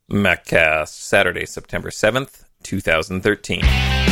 MacCast, Saturday, September 7th, 2013.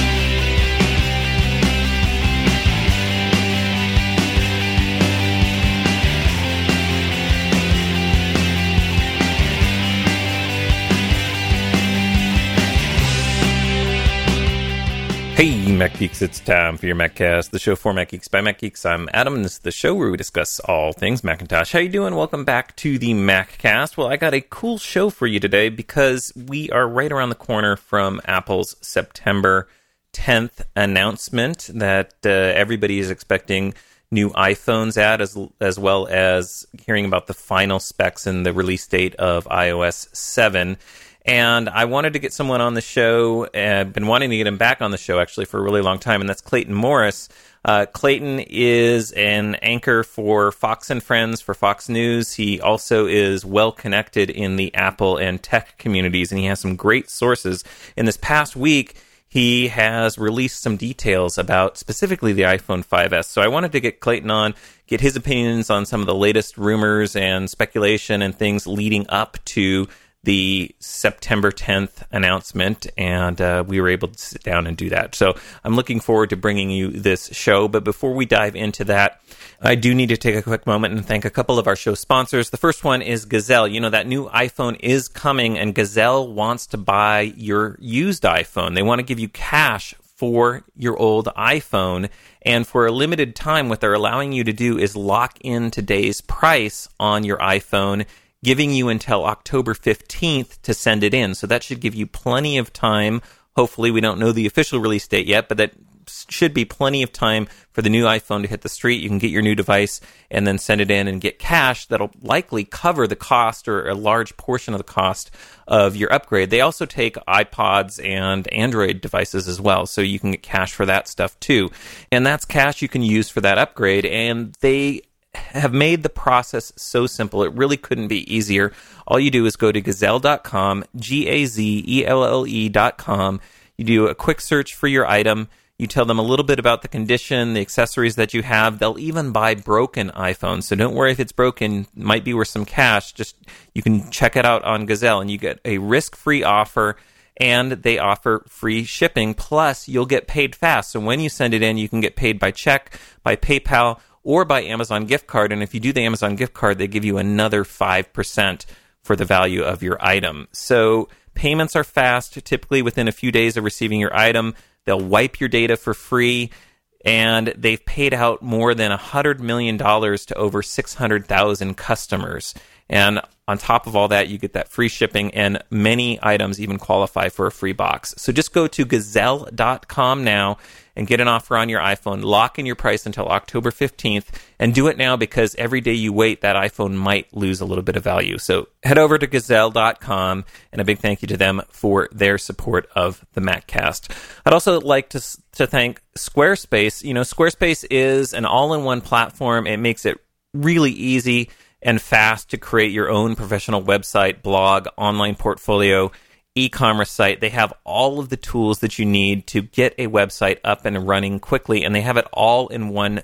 Hey, Mac Geeks, it's time for your MacCast, the show for Mac Geeks by Mac Geeks. I'm Adam, and this is the show where we discuss all things Macintosh. How you doing? Welcome back to the MacCast. Well, I got a cool show for you today because we are right around the corner from Apple's September 10th announcement that everybody is expecting new iPhones at, as well as hearing about the final specs and the release date of iOS 7. And I wanted to get someone on the show, I've been wanting to get him back on the show, actually, for a really long time, and that's Clayton Morris. Clayton is an anchor for Fox and Friends for Fox News. He also is well-connected in the Apple and tech communities, and he has some great sources. In this past week, he has released some details about specifically the iPhone 5S. So I wanted to get Clayton on, get his opinions on some of the latest rumors and speculation and things leading up to the September 10th announcement, and we were able to sit down and do that. So I'm looking forward to bringing you this show, but before we dive into that, I do need to take a quick moment and thank a couple of our show sponsors. The first one is Gazelle. You know, that new iPhone is coming, and Gazelle wants to buy your used iPhone. They want to give you cash for your old iPhone, and for a limited time, what they're allowing you to do is lock in today's price on your iPhone, giving you until October 15th to send it in. So that should give you plenty of time. Hopefully, we don't know the official release date yet, but that should be plenty of time for the new iPhone to hit the street. You can get your new device and then send it in and get cash that'll likely cover the cost or a large portion of the cost of your upgrade. They also take iPods and Android devices as well, so you can get cash for that stuff too. And that's cash you can use for that upgrade, and they have made the process so simple. It really couldn't be easier. All you do is go to Gazelle.com, Gazelle.com. You do a quick search for your item. You tell them a little bit about the condition, the accessories that you have. They'll even buy broken iPhones. So don't worry if it's broken. It might be worth some cash. Just you can check it out on Gazelle, and you get a risk-free offer, and they offer free shipping. Plus, you'll get paid fast. So when you send it in, you can get paid by check, by PayPal, or by Amazon gift card. And if you do the Amazon gift card, they give you another 5% for the value of your item. So payments are fast, typically within a few days of receiving your item. They'll wipe your data for free, and they've paid out more than $100 million to over 600,000 customers. And on top of all that, you get that free shipping, and many items even qualify for a free box. So just go to Gazelle.com now and get an offer on your iPhone. Lock in your price until October 15th, and do it now because every day you wait, that iPhone might lose a little bit of value. So head over to Gazelle.com, and a big thank you to them for their support of the MacCast. I'd also like to thank Squarespace. You know, Squarespace is an all-in-one platform. It makes it really easy and fast to create your own professional website, blog, online portfolio, e-commerce site. They have all of the tools that you need to get a website up and running quickly, and they have it all in one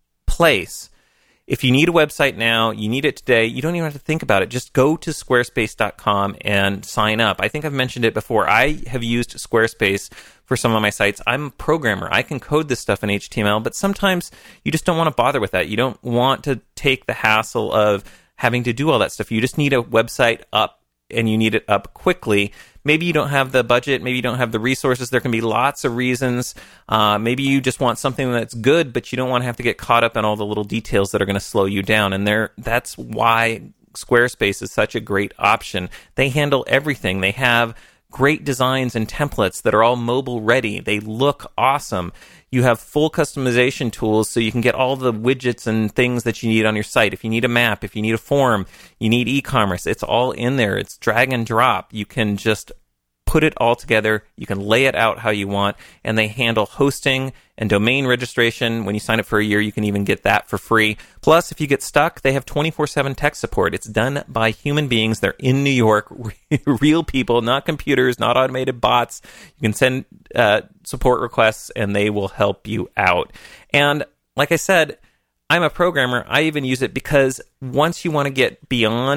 place. If you need a website now, you need it today, you don't even have to think about it. Just go to squarespace.com and sign up. I think I've mentioned it before. I have used Squarespace for some of my sites. I'm a programmer. I can code this stuff in HTML, but sometimes you just don't want to bother with that. You don't want to take the hassle of having to do all that stuff. You just need a website up, and you need it up quickly. Maybe you don't have the budget. Maybe you don't have the resources. There can be lots of reasons. Maybe you just want something that's good, but you don't want to have to get caught up in all the little details that are going to slow you down. And that's why Squarespace is such a great option. They handle everything. They have great designs and templates that are all mobile ready. They look awesome. You have full customization tools, so you can get all the widgets and things that you need on your site. If you need a map, if you need a form, you need e-commerce, it's all in there. It's drag and drop. You can just put it all together. You can lay it out how you want, and they handle hosting and domain registration. When you sign up for a year, you can even get that for free. Plus, if you get stuck, they have 24/7 tech support. It's done by human beings. They're in New York, real people, not computers, not automated bots. You can send support requests, and they will help you out. And like I said, I'm a programmer. I even use it because once you want to get beyond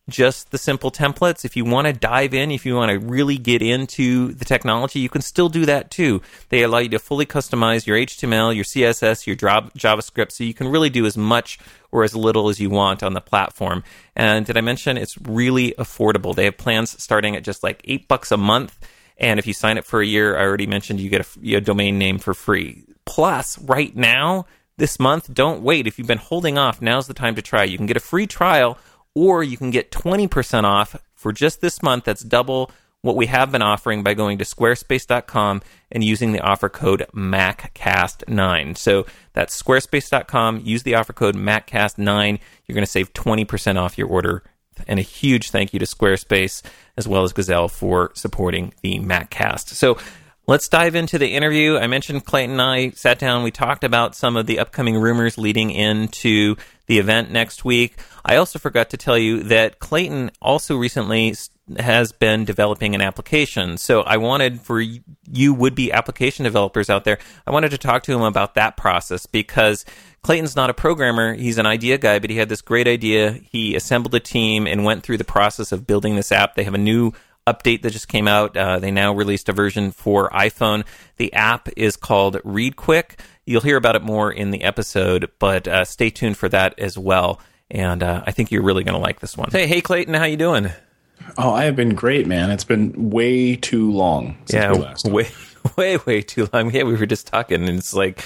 just the simple templates. If you want to dive in, if you want to really get into the technology, you can still do that too. They allow you to fully customize your HTML, your CSS, your JavaScript, so you can really do as much or as little as you want on the platform. And did I mention it's really affordable? They have plans starting at just like $8 a month. And if you sign up for a year, I already mentioned you get a domain name for free. Plus, right now, this month, don't wait. If you've been holding off, now's the time to try. You can get a free trial, or you can get 20% off for just this month. That's double what we have been offering by going to squarespace.com and using the offer code MacCast9. So that's squarespace.com. Use the offer code MacCast9. You're going to save 20% off your order. And a huge thank you to Squarespace as well as Gazelle for supporting the MacCast. So let's dive into the interview. I mentioned Clayton and I sat down. We talked about some of the upcoming rumors leading into the event next week. I also forgot to tell you that Clayton also recently has been developing an application. So I wanted, for you would-be application developers out there, I wanted to talk to him about that process, because Clayton's not a programmer. He's an idea guy, but he had this great idea. He assembled a team and went through the process of building this app. They have a new update that just came out. They now released a version for iPhone. The app is called ReadQuick. You'll hear about it more in the episode, but stay tuned for that as well. And I think you're really going to like this one. Hey, Clayton, how you doing? Oh, I have been great, man. It's been way too long since we last talked. way too long. Yeah, we were just talking, and it's like,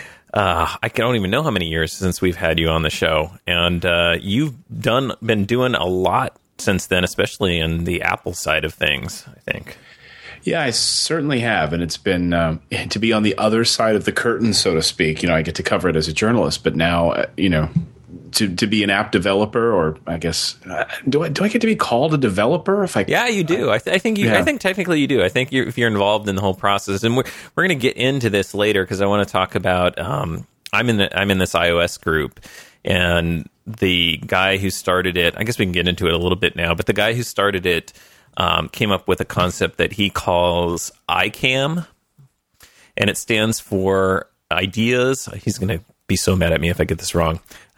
I don't even know how many years since we've had you on the show. And you've been doing a lot since then, especially in the Apple side of things, I think. Yeah, I certainly have. And it's been to be on the other side of the curtain, so to speak. I get to cover it as a journalist, but now, to be an app developer, or I guess, do I get to be called a developer? Yeah, you do. I think technically you do. I think if you're involved in the whole process, and we're going to get into this later, because I want to talk about. I'm in this iOS group, and the guy who started it. I guess we can get into it a little bit now, but the guy who started it came up with a concept that he calls ICAM, and it stands for ideas. He's going to be so mad at me if I get this wrong.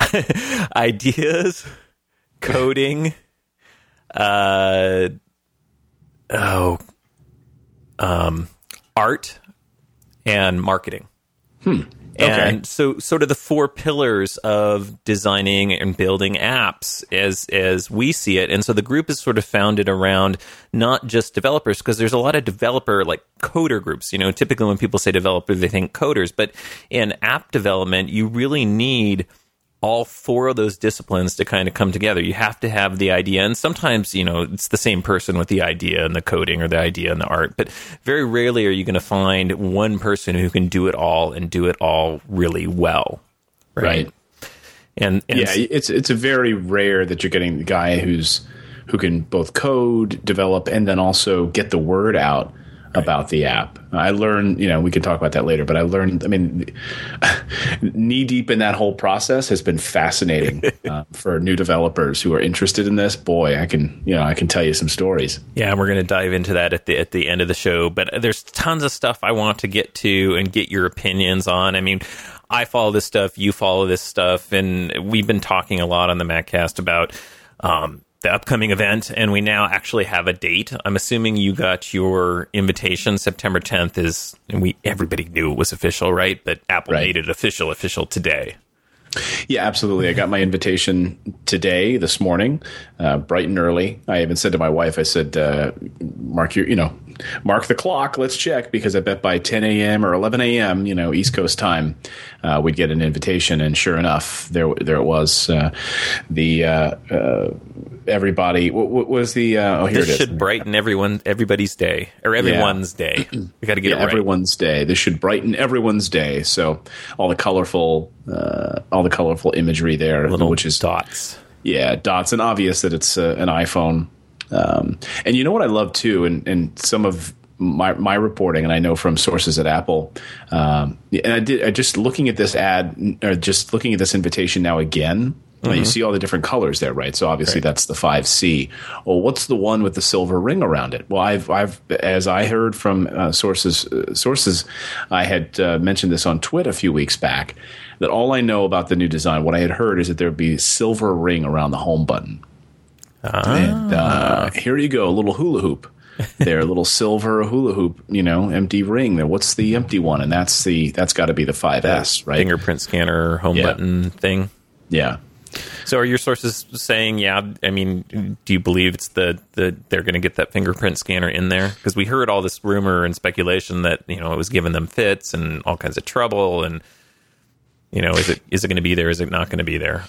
Ideas, coding, art, and marketing. Okay. And so sort of the four pillars of designing and building apps as we see it. And so the group is sort of founded around not just developers, because there's a lot of developer, like coder groups. Typically when people say developer, they think coders. But in app development, you really need all four of those disciplines to kind of come together. You have to have the idea, and sometimes, it's the same person with the idea and the coding, or the idea and the art, but very rarely are you going to find one person who can do it all and do it all really well. Right. And yeah, it's a very rare that you're getting the guy who can both code, develop, and then also get the word out about the app. I learned, we can talk about that later, but I learned, knee deep in that whole process has been fascinating for new developers who are interested in this. Boy, I can tell you some stories. Yeah, and we're going to dive into that at the end of the show, but there's tons of stuff I want to get to and get your opinions on. I follow this stuff, you follow this stuff, and we've been talking a lot on the MacCast about the upcoming event, and we now actually have a date. I'm assuming you got your invitation. September 10th is, and everybody knew it was official, right? But Apple made it official today. Yeah, absolutely. I got my invitation today, this morning, bright and early. I even said to my wife, I said, mark the clock. Let's check, because I bet by 10 a.m. or 11 a.m., East Coast time, we'd get an invitation. And sure enough, there it was. Everybody, what was the? Here this it is. Should brighten everybody's day, or everyone's day. We got to get it right. Everyone's day. This should brighten everyone's day. So all the colorful imagery there, which is dots. Yeah, dots, and obvious that it's an iPhone. And you know what I love too, and some of my reporting, and I know from sources at Apple, and I just looking at this ad, or just looking at this invitation now again. Mm-hmm. You see all the different colors there, right? So obviously that's the 5C. Well, what's the one with the silver ring around it? Well, I've as I heard from sources, I had mentioned this on Twitter a few weeks back, that all I know about the new design, what I had heard is that there would be a silver ring around the home button. And here you go, a little hula hoop. There, a little silver hula hoop, empty ring. There, what's the empty one? And that's got to be the 5S, right? Fingerprint scanner, home button thing. Yeah. So are your sources saying, do you believe it's they're going to get that fingerprint scanner in there? Because we heard all this rumor and speculation that, it was giving them fits and all kinds of trouble. And, is it going to be there? Is it not going to be there?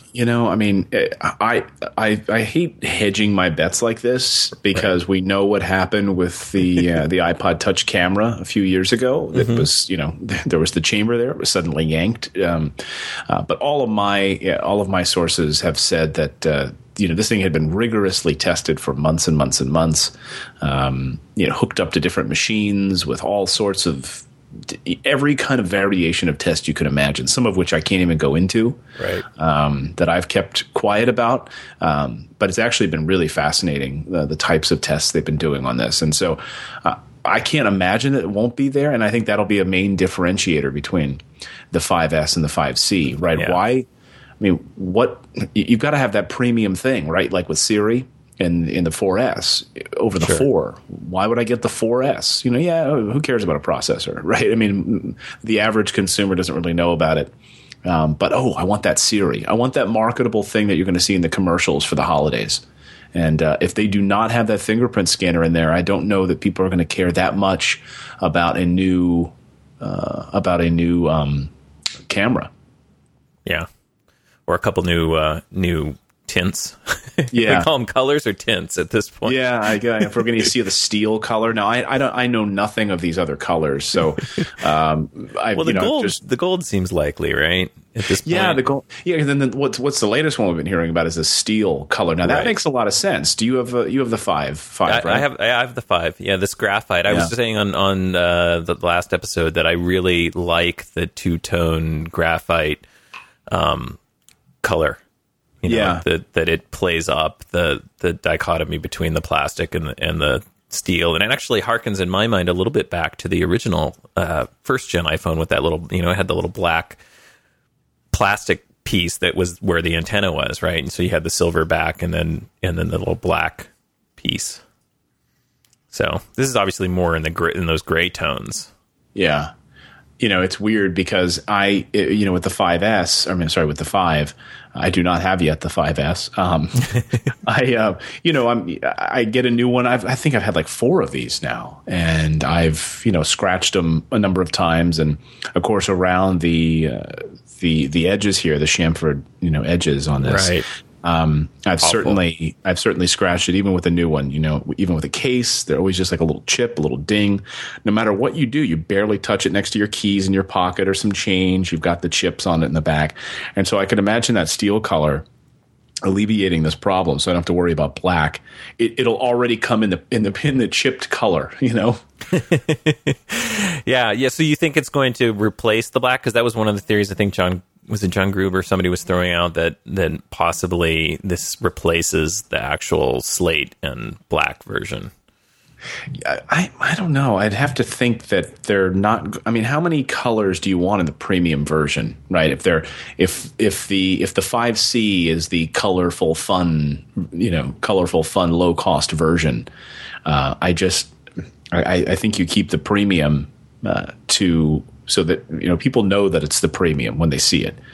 I hate hedging my bets like this because we know what happened with the iPod Touch camera a few years ago. It was, there was the chamber there. It was suddenly yanked. But all of my sources have said that this thing had been rigorously tested for months and months and months. Hooked up to different machines with all sorts of every kind of variation of test you could imagine, some of which I can't even go into, right? That I've kept quiet about. But it's actually been really fascinating, the types of tests they've been doing on this. And so I can't imagine that it won't be there. And I think that'll be a main differentiator between the 5S and the 5C, right? Yeah. Why? You've got to have that premium thing, right? Like with Siri. In the 4S over the 4. Why would I get the 4S? Who cares about a processor, right? The average consumer doesn't really know about it. But I want that Siri. I want that marketable thing that you're going to see in the commercials for the holidays. And if they do not have that fingerprint scanner in there, I don't know that people are going to care that much about a new camera. Yeah, or a couple new tints. Yeah, we call them colors or tints at this point. Yeah, if we're going to see the steel color now, I know nothing of these other colors. So, the gold seems likely, right? At this point, yeah, the gold. Yeah, and then what's the latest one we've been hearing about is the steel color. Now that makes a lot of sense. Do you have the 5, right? I have the 5. Yeah, this graphite. I was saying on the last episode that I really like the two-tone graphite color. That it plays up the dichotomy between the plastic and the steel, and it actually harkens in my mind a little bit back to the original first gen iPhone with that little, it had the little black plastic piece that was where the antenna was, right? And so you had the silver back and then the little black piece. So this is obviously more in those gray tones. Yeah. It's weird because with the 5S, with the 5, I do not have yet the 5S. I get a new one. I think I've had like 4 of these now, and I've, scratched them a number of times. And of course, around the edges here, the chamfered, edges on this. Right. I've certainly scratched it, even with a new one. Even with a case, they're always just like a little chip, a little ding. No matter what you do, you barely touch it next to your keys in your pocket or some change. You've got the chips on it in the back, and so I could imagine that steel color alleviating this problem, so I don't have to worry about black. It'll already come in the chipped color, Yeah. So you think it's going to replace the black? Because that was one of the theories. I think John Gruber, somebody was throwing out that possibly this replaces the actual slate and black version. I don't know. I'd have to think that they're not. How many colors do you want in the premium version, right? If the 5C is the colorful, fun, low cost version, I think you keep the premium so that people know that it's the premium when they see it.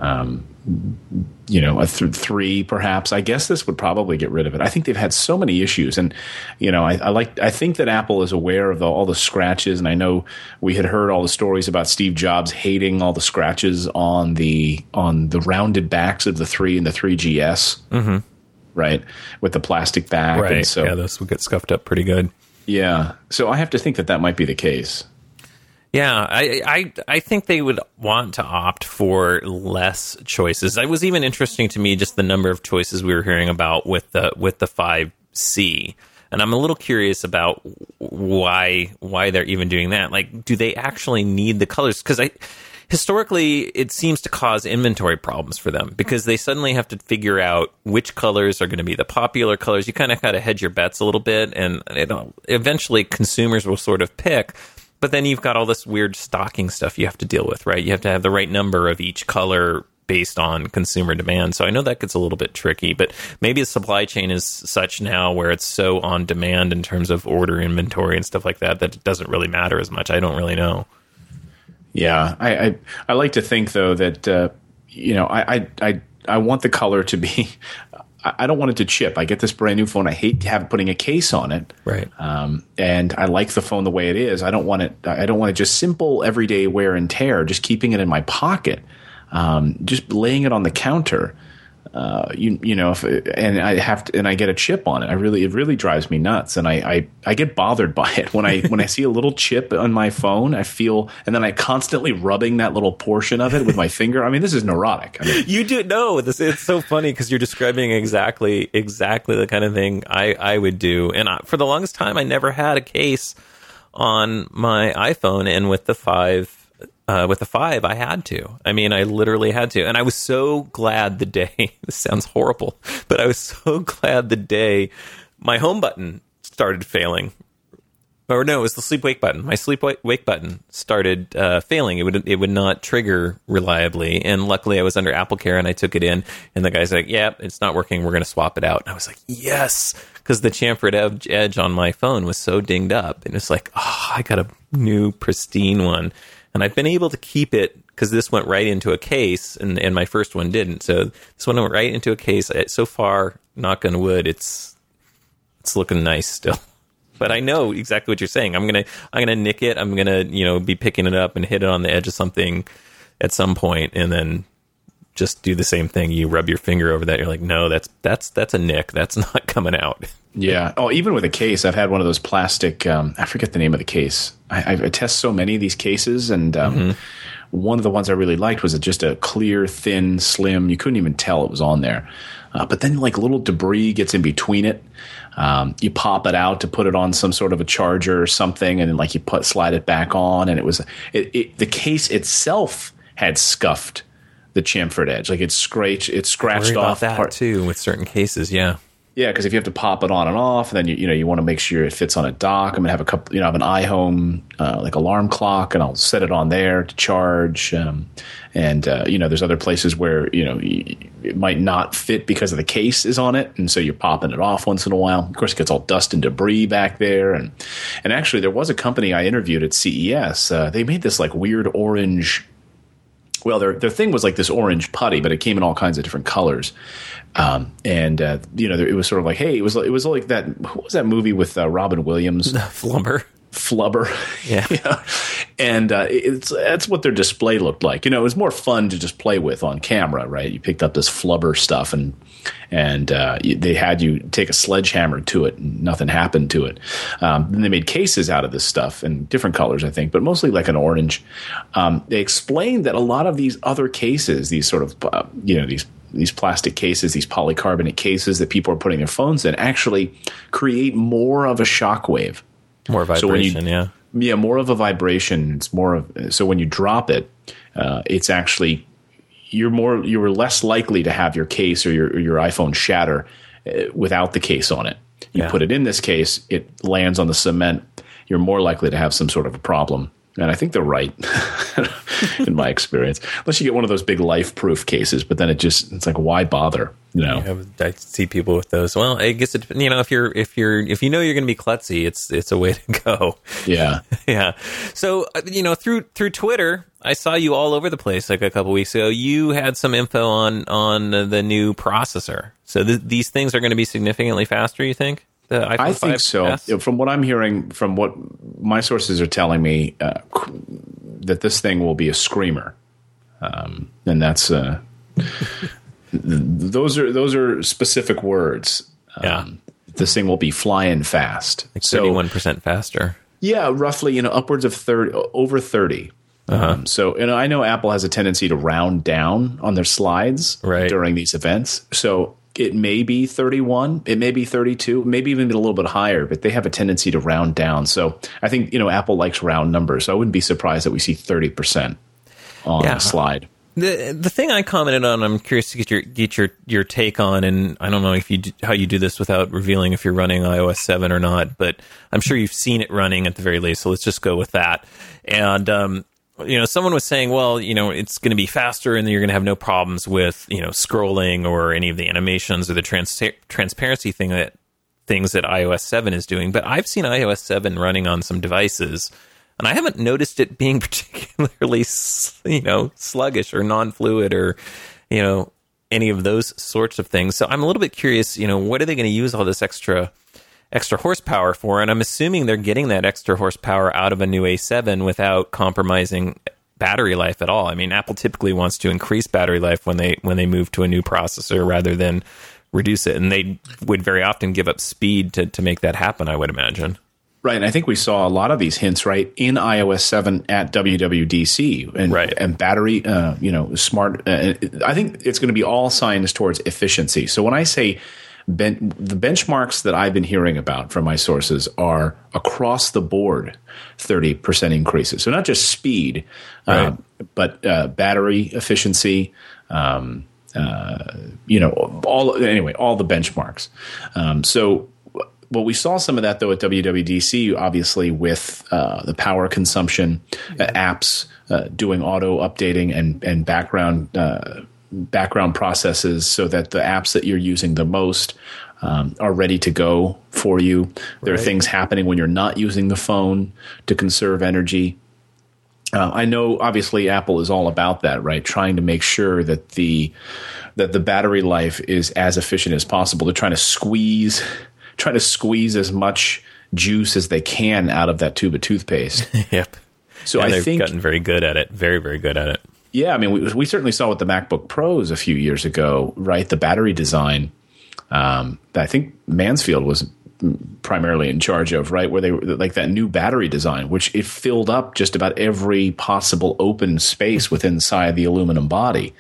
A 3 perhaps. I guess this would probably get rid of it. I think they've had so many issues, and I think that Apple is aware of all the scratches. And I know we had heard all the stories about Steve Jobs hating all the scratches on the rounded backs of the 3 and the 3GS, right, with the plastic back. Right. And so, those would get scuffed up pretty good. Yeah. So I have to think that might be the case. Yeah, I think they would want to opt for less choices. It was even interesting to me just the number of choices we were hearing about with the 5C, and I'm a little curious about why they're even doing that. Like, do they actually need the colors? Because historically, it seems to cause inventory problems for them because they suddenly have to figure out which colors are going to be the popular colors. You kind of got to hedge your bets a little bit, and eventually consumers will sort of pick. But then you've got all this weird stocking stuff you have to deal with, right? You have to have the right number of each color based on consumer demand. So I know that gets a little bit tricky, but maybe the supply chain is such now where it's so on demand in terms of order inventory and stuff like that, that it doesn't really matter as much. I don't really know. Yeah, I like to think though that I want the color to be. I don't want it to chip. I get this brand new phone. I hate putting a case on it. Right. And I like the phone the way it is. I don't want it. I don't want it just simple everyday wear and tear. Just keeping it in my pocket. Just laying it on the counter. And I get a chip on it. It really drives me nuts, and I get bothered by it when I see a little chip on my phone. I feel, and then I constantly rubbing that little portion of it with my finger. I mean, this is neurotic. You do know this. It's so funny because you're describing exactly the kind of thing I would do. And for the longest time, I never had a case on my iPhone, and with the 5. I had to. I mean, I literally had to. And I was so glad the day, this sounds horrible, but I was so glad the day my home button started failing. Or no, it was the sleep wake button. My sleep wake button started failing. It would not trigger reliably. And luckily I was under AppleCare and I took it in, and the guy's like, yeah, it's not working. We're going to swap it out. And I was like, yes, because the chamfered edge on my phone was so dinged up. And it's like, oh, I got a new pristine one. And I've been able to keep it because this went right into a case, and my first one didn't. So this one went right into a case. So far, knock on wood, it's looking nice still. But I know exactly what you're saying. I'm gonna nick it. I'm gonna be picking it up and hit it on the edge of something at some point, and then just do the same thing. You rub your finger over that. You're like, no, that's a nick. That's not coming out. Yeah. Oh, even with a case, I've had one of those plastic. I forget the name of the case. I test so many of these cases, and one of the ones I really liked was just a clear, thin, slim. You couldn't even tell it was on there. But then, like, little debris gets in between it. You pop it out to put it on some sort of a charger or something, and then, like, you slide it back on, and the case itself had scuffed the chamfered edge, like it scratched off that part too with certain cases. Yeah, because if you have to pop it on and off, and then you want to make sure it fits on a dock. I'm gonna have a couple. I have an iHome like alarm clock, and I'll set it on there to charge. There's other places where it might not fit because of the case is on it, and so you're popping it off once in a while. Of course, it gets all dust and debris back there, and actually there was a company I interviewed at CES. They made this like weird orange. Well, their thing was like this orange putty, but it came in all kinds of different colors. It was sort of like, hey, it was like that. What was that movie with Robin Williams? Flubber. Yeah. And that's what their display looked like. It was more fun to just play with on camera, right? You picked up this Flubber stuff, and they had you take a sledgehammer to it, and nothing happened to it. Then they made cases out of this stuff in different colors, I think, but mostly like an orange. They explained that a lot of these other cases, these sort of these plastic cases, these polycarbonate cases that people are putting their phones in, actually create more of a shock wave. More vibration, Yeah, more of a vibration. It's more of, so when you drop it, it's actually you're less likely to have your case or your iPhone shatter without the case on it. You put it in this case, it lands on the cement. You're more likely to have some sort of a problem. And I think they're right, in my experience. Unless you get one of those big life-proof cases, but then it's like, why bother? I see people with those. Well, I guess if you know you're going to be klutzy, it's a way to go. Yeah, yeah. So through Twitter, I saw you all over the place like a couple weeks ago. You had some info on the new processor. So these things are going to be significantly faster, you think? I think so. S? From what I'm hearing, from what my sources are telling me, that this thing will be a screamer, and that's those are specific words. This thing will be flying fast, like 31% faster. Yeah, roughly. Upwards of 30, over 30. So I know Apple has a tendency to round down on their slides during these events. So it may be 31, it may be 32, maybe even a little bit higher, but they have a tendency to round down. So I think, Apple likes round numbers. So I wouldn't be surprised that we see 30% on the slide. The thing I commented on, I'm curious to get your take on, and I don't know how you do this without revealing if you're running iOS 7 or not, but I'm sure you've seen it running at the very least. So let's just go with that. And someone was saying, well, it's going to be faster and you're going to have no problems with, scrolling or any of the animations or the transparency things that iOS 7 is doing. But I've seen iOS 7 running on some devices, and I haven't noticed it being particularly, sluggish or non-fluid or, any of those sorts of things. So I'm a little bit curious, what are they going to use all this extra horsepower for? And I'm assuming they're getting that extra horsepower out of a new A7 without compromising battery life at all. I mean, Apple typically wants to increase battery life when they move to a new processor rather than reduce it. And they would very often give up speed to make that happen, I would imagine. Right, and I think we saw a lot of these hints, right, in iOS 7 at WWDC, and battery, smart. I think it's going to be all signs towards efficiency. So when I say the benchmarks that I've been hearing about from my sources are across the board 30% increases. So not just speed, right, but battery efficiency. All the benchmarks. Well, we saw some of that, though, at WWDC, obviously, with the power consumption, apps doing auto updating and background processes so that the apps that you're using the most are ready to go for you. There are things happening when you're not using the phone to conserve energy. I know, obviously, Apple is all about that, right? Trying to make sure that the battery life is as efficient as possible. They're trying to squeeze as much juice as they can out of that tube of toothpaste. Yep. So and I think they've gotten very good at it. Very, very good at it. Yeah, I mean, we certainly saw with the MacBook Pros a few years ago, right? The battery design that I think Mansfield was primarily in charge of, right? Where they were like that new battery design, which it filled up just about every possible open space within inside the aluminum body.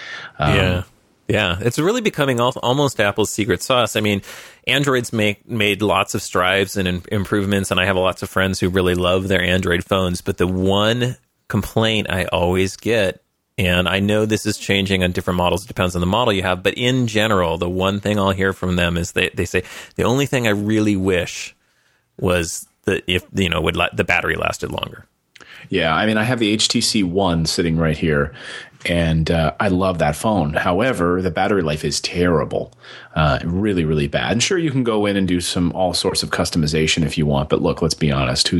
Yeah, it's really becoming almost Apple's secret sauce. I mean, Android's made lots of strides and improvements, and I have lots of friends who really love their Android phones. But the one complaint I always get, and I know this is changing on different models, it depends on the model you have, but in general, the one thing I'll hear from them is they say, the only thing I really wish was that the battery lasted longer. Yeah, I mean, I have the HTC One sitting right here, and I love that phone. However, the battery life is terrible, really, really bad. And sure, you can go in and do all sorts of customization if you want, but look, let's be honest,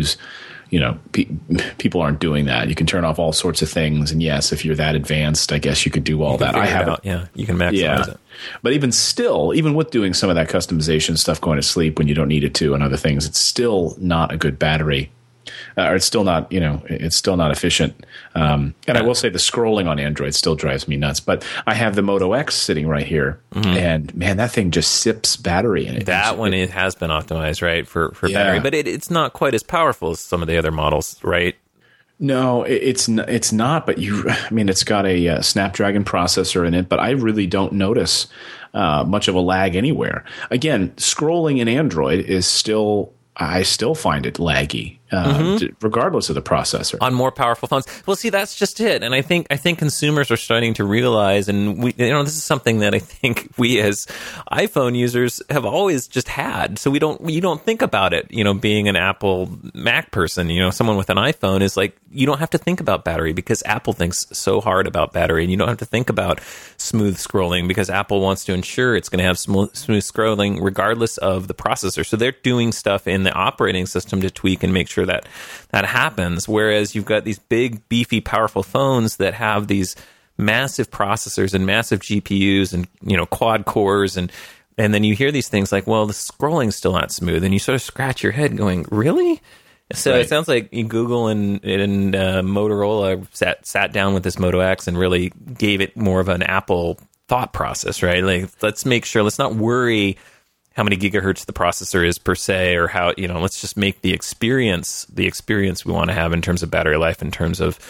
people aren't doing that. You can turn off all sorts of things, and yes, if you're that advanced, I guess you could do all that. I have it. Yeah, you can maximize it. But even with doing some of that customization stuff, going to sleep when you don't need it to, and other things, it's still not a good battery. Or it's still not, it's still not efficient. And I will say the scrolling on Android still drives me nuts. But I have the Moto X sitting right here, and man, that thing just sips battery in it. It has been optimized, right, for battery, but it's not quite as powerful as some of the other models, right? No, it's not. But it's got a Snapdragon processor in it, but I really don't notice much of a lag anywhere. Again, scrolling in Android is still. I still find it laggy, regardless of the processor. On more powerful phones. Well, see, that's just it. And I think consumers are starting to realize, and this is something that I think we as iPhone users have always just had. So you don't think about it, being an Apple Mac person, someone with an iPhone is like, you don't have to think about battery because Apple thinks so hard about battery, and you don't have to think about smooth scrolling because Apple wants to ensure it's going to have smooth scrolling regardless of the processor. So they're doing stuff in the operating system to tweak and make sure that happens. Whereas you've got these big, beefy, powerful phones that have these massive processors and massive GPUs and, quad cores. And then you hear these things like, well, the scrolling's still not smooth. And you sort of scratch your head going, really? So It sounds like Google and Motorola sat down with this Moto X and really gave it more of an Apple thought process, right? Like, let's not worry how many gigahertz the processor is per se, or how, let's just make the experience we want to have in terms of battery life, in terms of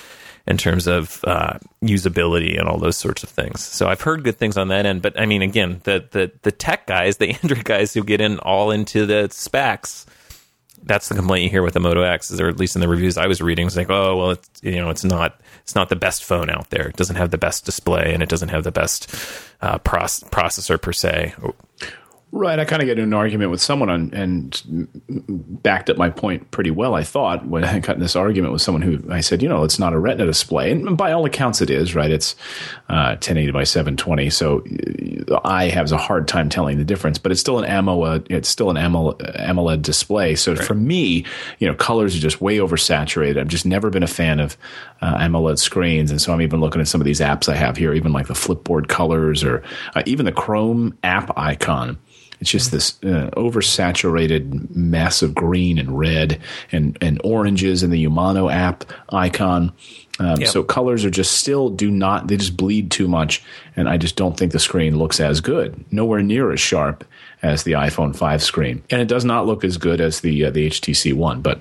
usability and all those sorts of things. So I've heard good things on that end, but I mean, again, the tech guys, the Android guys who get all into the specs, that's the complaint you hear with the Moto X, or at least in the reviews I was reading, it's like, oh, well, it's not the best phone out there. It doesn't have the best display, and it doesn't have the best processor per se. Right, I kind of get in an argument with someone and backed up my point pretty well, I thought, when I got in this argument with someone who I said, it's not a Retina display. And by all accounts it is, right? It's 1080 by 720, so the eye has a hard time telling the difference, but it's still an AMOLED display. So for me, colors are just way oversaturated. I've just never been a fan of AMOLED screens, and so I'm even looking at some of these apps I have here, even like the Flipboard colors or even the Chrome app icon. It's just this oversaturated mess of green and red and oranges in the Umano app icon. So colors are just they just bleed too much. And I just don't think the screen looks as good, nowhere near as sharp as the iPhone 5 screen. And it does not look as good as the HTC One. But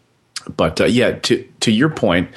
to your point,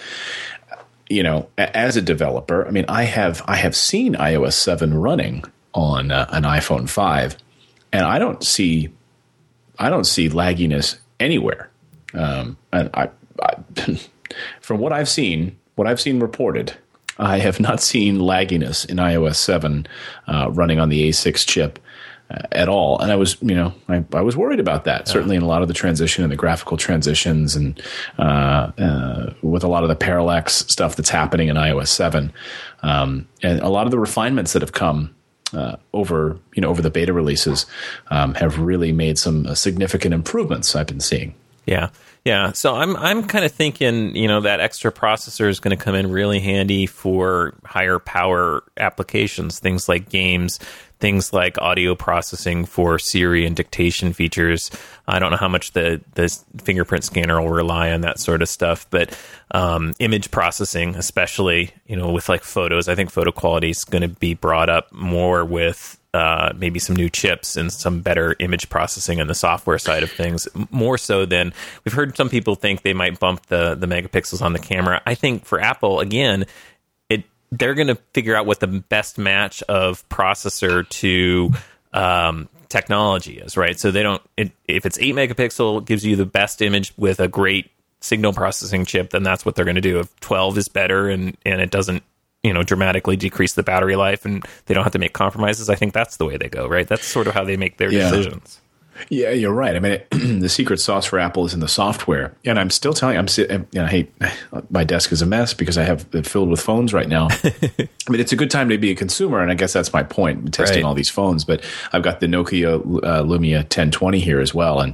as a developer, I mean, I have seen iOS 7 running on an iPhone 5. And I don't see lagginess anywhere. And I from what I've seen reported, I have not seen lagginess in iOS 7 running on the A6 chip at all. And I was, I was worried about that. Certainly in a lot of the transition and the graphical transitions, and with a lot of the parallax stuff that's happening in iOS 7, and a lot of the refinements that have come over the beta releases have really made some significant improvements I've been seeing. Yeah. So I'm kind of thinking, that extra processor is going to come in really handy for higher power applications, things like games, things like audio processing for Siri and dictation features. I don't know how much the fingerprint scanner will rely on that sort of stuff, but image processing, especially, with like photos, I think photo quality is going to be brought up more with maybe some new chips and some better image processing on the software side of things, more so than we've heard some people think they might bump the megapixels on the camera. I think for Apple, again, they're going to figure out what the best match of processor to technology is, right? So they don't, if it's 8 megapixel, gives you the best image with a great signal processing chip, then that's what they're going to do. If 12 is better and it doesn't, dramatically decrease the battery life and they don't have to make compromises, I think that's the way they go, right? That's sort of how they make their decisions. Yeah, you're right. I mean, the secret sauce for Apple is in the software. And I'm still telling you, my desk is a mess because I have it filled with phones right now. I mean, it's a good time to be a consumer, and I guess that's my point, testing all these phones. But I've got the Nokia Lumia 1020 here as well. And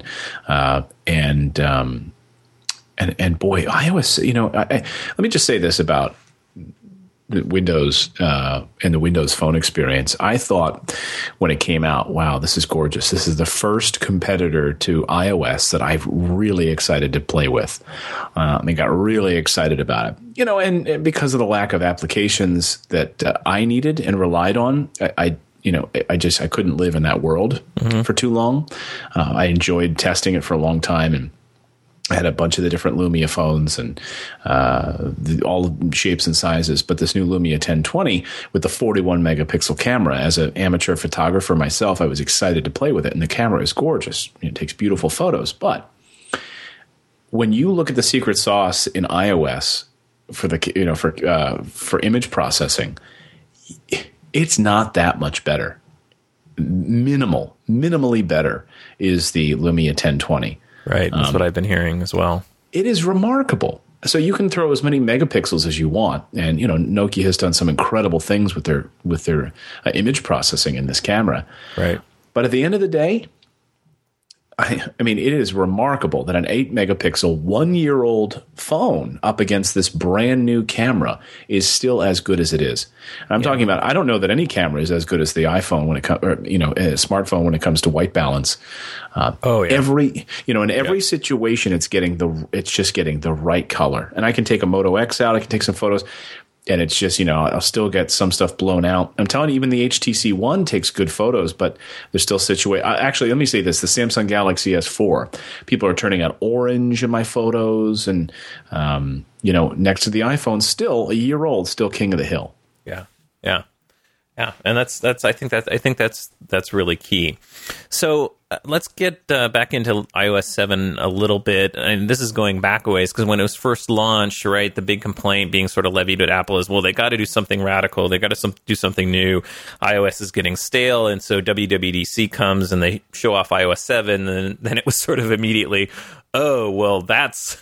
boy, iOS, let me just say this about Windows and the Windows Phone experience. I thought when it came out, wow, this is gorgeous. This is the first competitor to iOS that I'm really excited to play with. I got really excited about it. And because of the lack of applications that I needed and relied on, I couldn't live in that world for too long. I enjoyed testing it for a long time, and I had a bunch of the different Lumia phones and all shapes and sizes. But this new Lumia 1020 with the 41 megapixel camera, as an amateur photographer myself, I was excited to play with it. And the camera is gorgeous. It takes beautiful photos. But when you look at the secret sauce in iOS for for image processing, it's not that much better. Minimally better is the Lumia 1020. Right, that's what I've been hearing as well. It is remarkable. So you can throw as many megapixels as you want, and Nokia has done some incredible things with their image processing in this camera. Right. But at the end of the day, I mean, it is remarkable that an 8 megapixel 1-year-old phone up against this brand new camera is still as good as it is. And I'm talking about, I don't know that any camera is as good as the iPhone when it comes, or a smartphone when it comes to white balance. In every situation, it's just getting the right color. And I can take a Moto X out, I can take some photos, and it's just, I'll still get some stuff blown out. I'm telling you, even the HTC One takes good photos, but there's still actually, let me say this. The Samsung Galaxy S4, people are turning out orange in my photos. And, next to the iPhone, still a year old, still king of the hill. Yeah. And I think that's really key. So let's get back into iOS 7 a little bit. And this is going back a ways, because when it was first launched, right, the big complaint being sort of levied at Apple is, well, they got to do something radical. They got to do something new. iOS is getting stale. And so WWDC comes and they show off iOS 7. And then it was sort of immediately, oh, well, that's...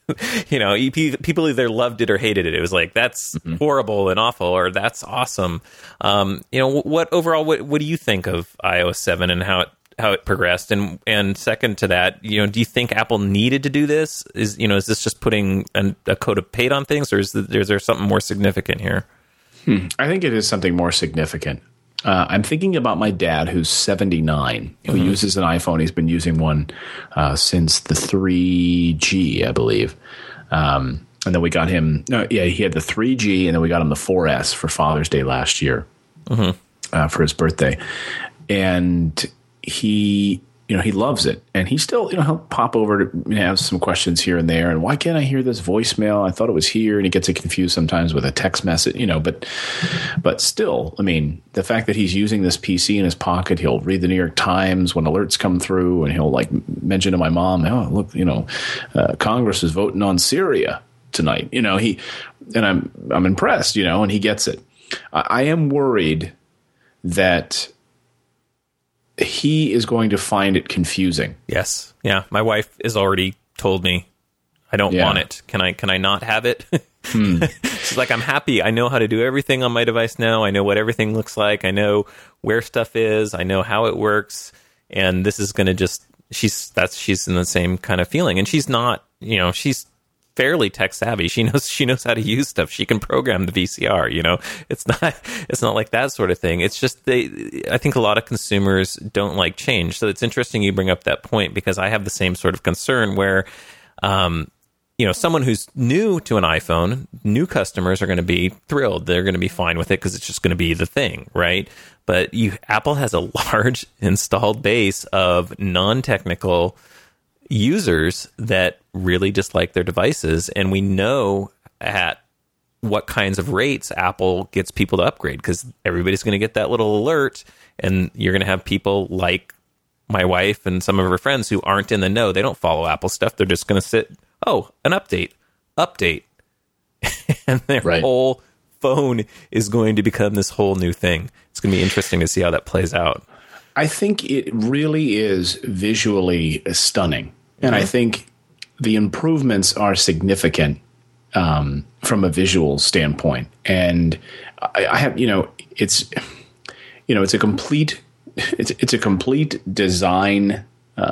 people either loved it or hated it. It was like, that's horrible and awful, or that's awesome. What do you think of iOS 7 and how it progressed? And second to that, do you think Apple needed to do this? Is this just putting a coat of paint on things, or is there something more significant here? I think it is something more significant. I'm thinking about my dad, who's 79, who uses an iPhone. He's been using one since the 3G, I believe. And then we got him, he had the 3G, and then we got him the 4S for Father's Day last year for his birthday. And he loves it. And he still, he'll pop over to have some questions here and there. And why can't I hear this voicemail? I thought it was here. And he gets it confused sometimes with a text message, but still, I mean, the fact that he's using this PC in his pocket, he'll read the New York Times when alerts come through, and he'll mention to my mom, oh, look, Congress is voting on Syria tonight. I'm impressed, and he gets it. I am worried that he is going to find it confusing. Yes. Yeah. My wife has already told me, I don't want it. Can I not have it? She's like, I'm happy. I know how to do everything on my device now. I know what everything looks like. I know where stuff is. I know how it works. And this is going to she's in the same kind of feeling. And she's not, she's fairly tech savvy. She knows how to use stuff. She can program the VCR. It's not like that sort of thing. It's just I think a lot of consumers don't like change. So it's interesting you bring up that point, because I have the same sort of concern where, someone who's new to an iPhone, new customers are going to be thrilled. They're going to be fine with it because it's just going to be the thing, right? But Apple has a large installed base of non-technical users that really dislike their devices, and we know at what kinds of rates Apple gets people to upgrade, because everybody's going to get that little alert, and you're going to have people like my wife and some of her friends who aren't in the know. They don't follow Apple stuff. They're just going to sit, an update, and their whole phone is going to become this whole new thing. It's going to be interesting to see how that plays out. I think it really is visually stunning. And I think the improvements are significant from a visual standpoint. And I have, it's a complete design,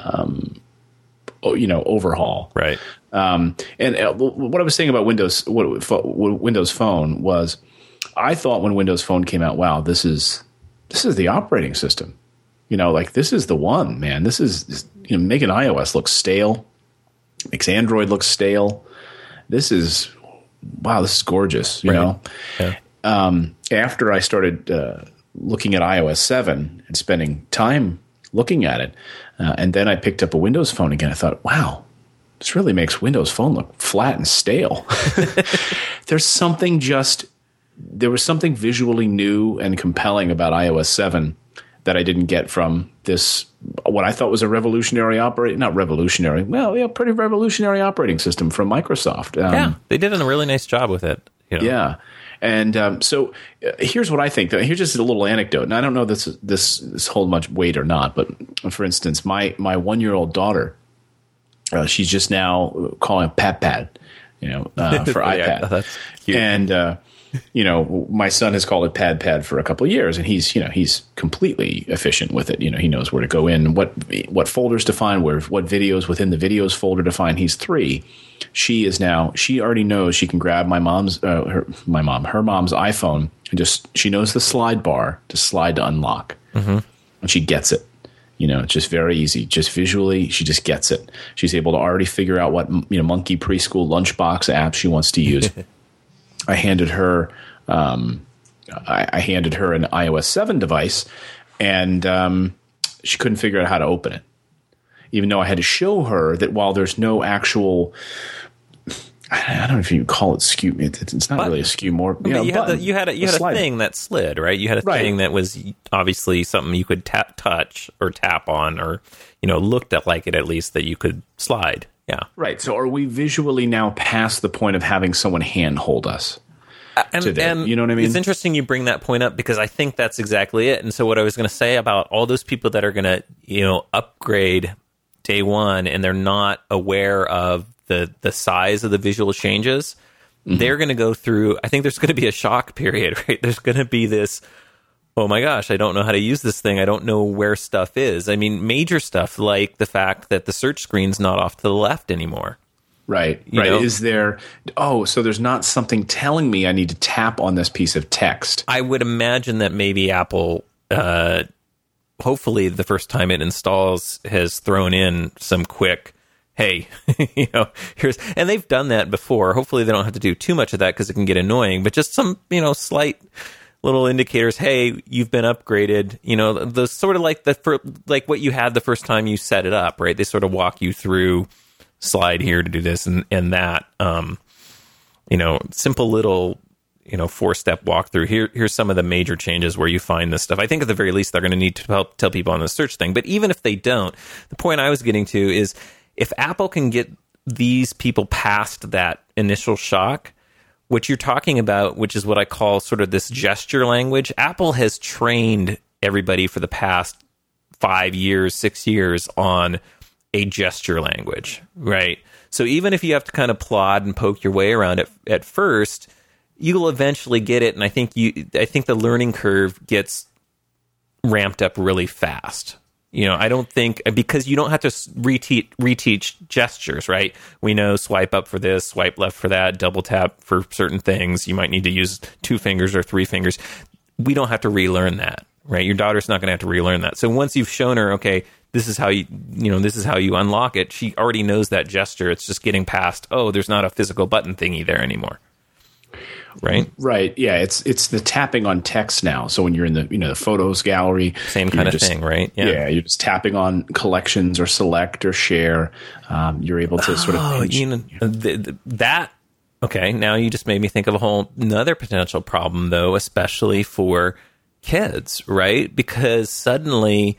overhaul. Right. And what I was saying about Windows Phone was, I thought when Windows Phone came out, wow, this is the operating system. This is the one, man. This is, making iOS look stale, makes Android look stale. This is gorgeous, you know? Yeah. After I started looking at iOS 7 and spending time looking at it, and then I picked up a Windows Phone again, I thought, wow, this really makes Windows Phone look flat and stale. There was something visually new and compelling about iOS 7 that I didn't get from this, what I thought was a pretty revolutionary operating system from Microsoft. They did a really nice job with it. Yeah. And so here's what I think. Here's just a little anecdote. And I don't know if this hold much weight or not, but for instance, my 1-year-old daughter, she's just now calling it Pad, for iPad. That's cute. And, my son has called it Pad for a couple of years, and he's completely efficient with it. He knows where to go in, what folders to find, what videos within the videos folder to find. He's 3. She already knows she can grab her mom's iPhone, and she knows the slide bar to slide to unlock. Mm-hmm. And she gets it. It's just very easy. Just visually, she just gets it. She's able to already figure out what Monkey Preschool lunchbox app she wants to use. I handed her an iOS 7 device, and she couldn't figure out how to open it. Even though I had to show her that while there's no actual I don't know if you call it skew. It's not really a skew, more. You had a thing that slid, right? You had a thing that was obviously something you could touch or tap on, or looked at like it at least, that you could slide. Yeah, right. So are we visually now past the point of having someone hand hold us? And you know what I mean? It's interesting you bring that point up, because I think that's exactly it. And so what I was going to say about all those people that are going to upgrade day one, and they're not aware of the size of the visual changes, they're going to go through, I think there's going to be a shock period, right? There's going to be this, oh my gosh, I don't know how to use this thing. I don't know where stuff is. I mean, major stuff like the fact that the search screen's not off to the left anymore. Right. Is there, so there's not something telling me I need to tap on this piece of text. I would imagine that maybe Apple, hopefully the first time it installs, has thrown in some quick, hey, here's, and they've done that before. Hopefully they don't have to do too much of that, because it can get annoying, but just some, slight little indicators. Hey, you've been upgraded. Those sort of like like what you had the first time you set it up, right? They sort of walk you through, slide here to do this and that, simple little, 4-step walkthrough. Here's some of the major changes where you find this stuff. I think at the very least, they're going to need to help tell people on the search thing. But even if they don't, the point I was getting to is, if Apple can get these people past that initial shock, what you're talking about, which is what I call sort of this gesture language, Apple has trained everybody for the past 5 years, 6 years on a gesture language, right? So even if you have to kind of plod and poke your way around it at first, you'll eventually get it. And I think the learning curve gets ramped up really fast. I don't think, because you don't have to reteach gestures, right? We know swipe up for this, swipe left for that, double tap for certain things. You might need to use 2 fingers or 3 fingers. We don't have to relearn that, right? Your daughter's not going to have to relearn that. So once you've shown her, okay, this is how you unlock it, she already knows that gesture. It's just getting past, there's not a physical button thingy there anymore. Right. Yeah. It's the tapping on text now. So when you're in the photos gallery, same kind of thing, right? Yeah. You're just tapping on collections or select or share. You're able to sort of that. Okay. Now you just made me think of another potential problem, though, especially for kids, right? Because suddenly,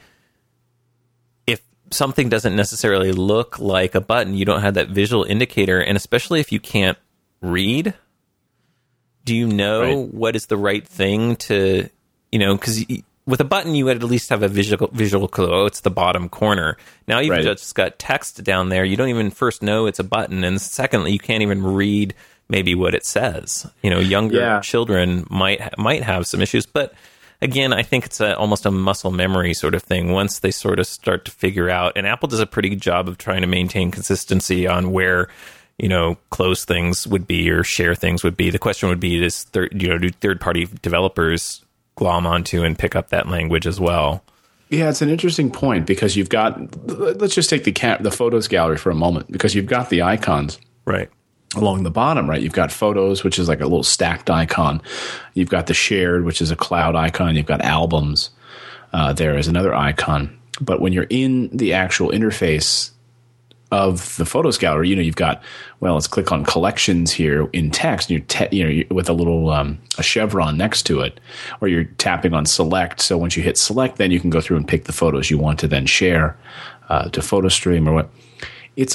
if something doesn't necessarily look like a button, you don't have that visual indicator, and especially if you can't read. Do you know what is the right thing to, because with a button, you would at least have a visual clue. It's the bottom corner. Now you've just got text down there. You don't even first know it's a button. And secondly, you can't even read maybe what it says. Younger children might have some issues. But again, I think it's almost a muscle memory sort of thing. Once they sort of start to figure out, and Apple does a pretty good job of trying to maintain consistency on where close things would be or share things would be. The question would be, do third-party developers glom onto and pick up that language as well? Yeah, it's an interesting point, because you've got, let's just take the photos gallery for a moment, because you've got the icons. Right. Along the bottom, right? You've got photos, which is like a little stacked icon. You've got the shared, which is a cloud icon. You've got albums. There is another icon. But when you're in the actual interface of the photos gallery, you've got, let's click on collections here in text, and you're with a little a chevron next to it, or you're tapping on select. So once you hit select, then you can go through and pick the photos you want to then share to PhotoStream or what. It's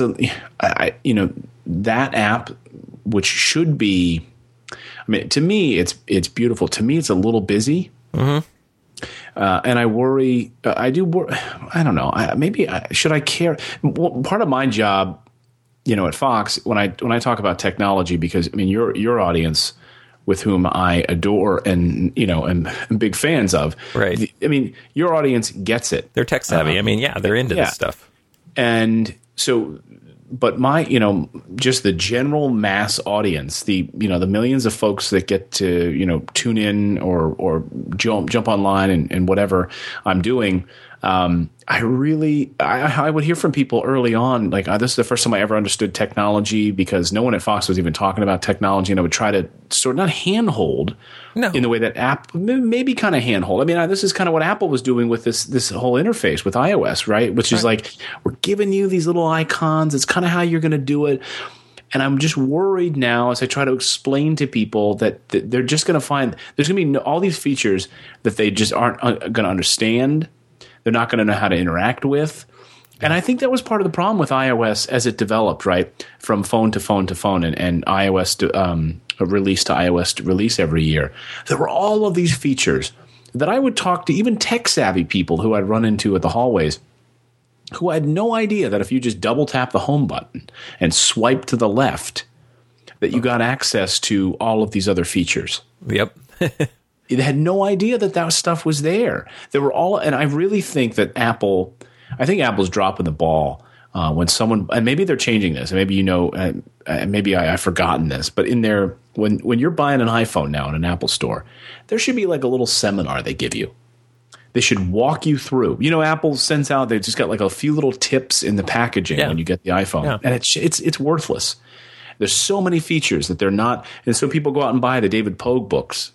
that app, which should be, to me, it's beautiful. To me, it's a little busy. Mm-hmm. And I worry, I don't know, should I care? Well, part of my job, at Fox, when I talk about technology, because your audience, with whom I adore and am big fans of, right? Your audience gets it. They're tech savvy. They're into this stuff. And so, but my, just the general mass audience, the millions of folks that get to, tune in or jump online and whatever I'm doing, I would hear from people early on, like, this is the first time I ever understood technology, because no one at Fox was even talking about technology, and I would try to sort of not handhold in the way that maybe kind of handhold. This is kind of what Apple was doing with this whole interface with iOS, right? Which is like, we're giving you these little icons. It's kind of how you're going to do it. And I'm just worried now as I try to explain to people that they're just going to find there's going to be all these features that they just aren't going to understand. They're not going to know how to interact with. And I think that was part of the problem with iOS as it developed, right, from phone to phone to phone, and iOS release to iOS release every year. There were all of these features that I would talk to even tech-savvy people who I'd run into at the hallways who had no idea that if you just double-tap the home button and swipe to the left, that you got access to all of these other features. Yep. They had no idea that stuff was there. They were all, and I really think that Apple's dropping the ball when someone, and maybe they're changing this, and maybe maybe I've forgotten this, but in there, when you're buying an iPhone now in an Apple store, there should be like a little seminar they give you. They should walk you through. Apple sends out, they've just got like a few little tips in the package when you get the iPhone, and it's worthless. There's so many features that they're not, and so people go out and buy the David Pogue books,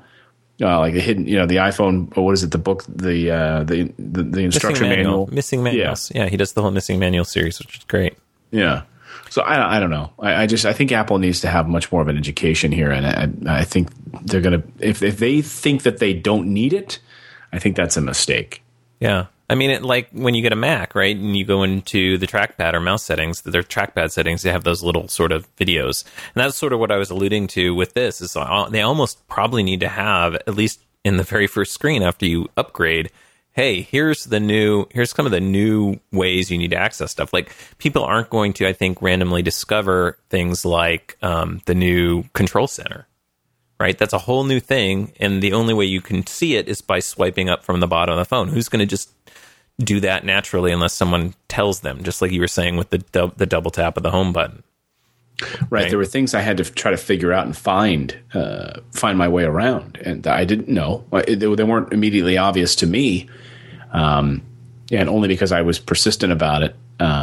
like the hidden, the iPhone, or what is it? The book, the instruction manual, missing manuals. Yeah, he does the whole missing manual series, which is great. Yeah. So I don't know. I think Apple needs to have much more of an education here, and I think they're gonna if they think that they don't need it, I think that's a mistake. Yeah. I mean, like when you get a Mac, right, and you go into the trackpad or mouse settings, their trackpad settings, they have those little sort of videos. And that's sort of what I was alluding to with this, is they almost probably need to have, at least in the very first screen after you upgrade, hey, here's some of the new ways you need to access stuff. Like, people aren't going to, I think, randomly discover things like the new control center. Right? That's a whole new thing, and the only way you can see it is by swiping up from the bottom of the phone. Who's going to just do that naturally unless someone tells them, just like you were saying with the double tap of the home button? Right. There were things I had to try to figure out and find my way around, and I didn't know. They weren't immediately obvious to me, and only because I was persistent about it,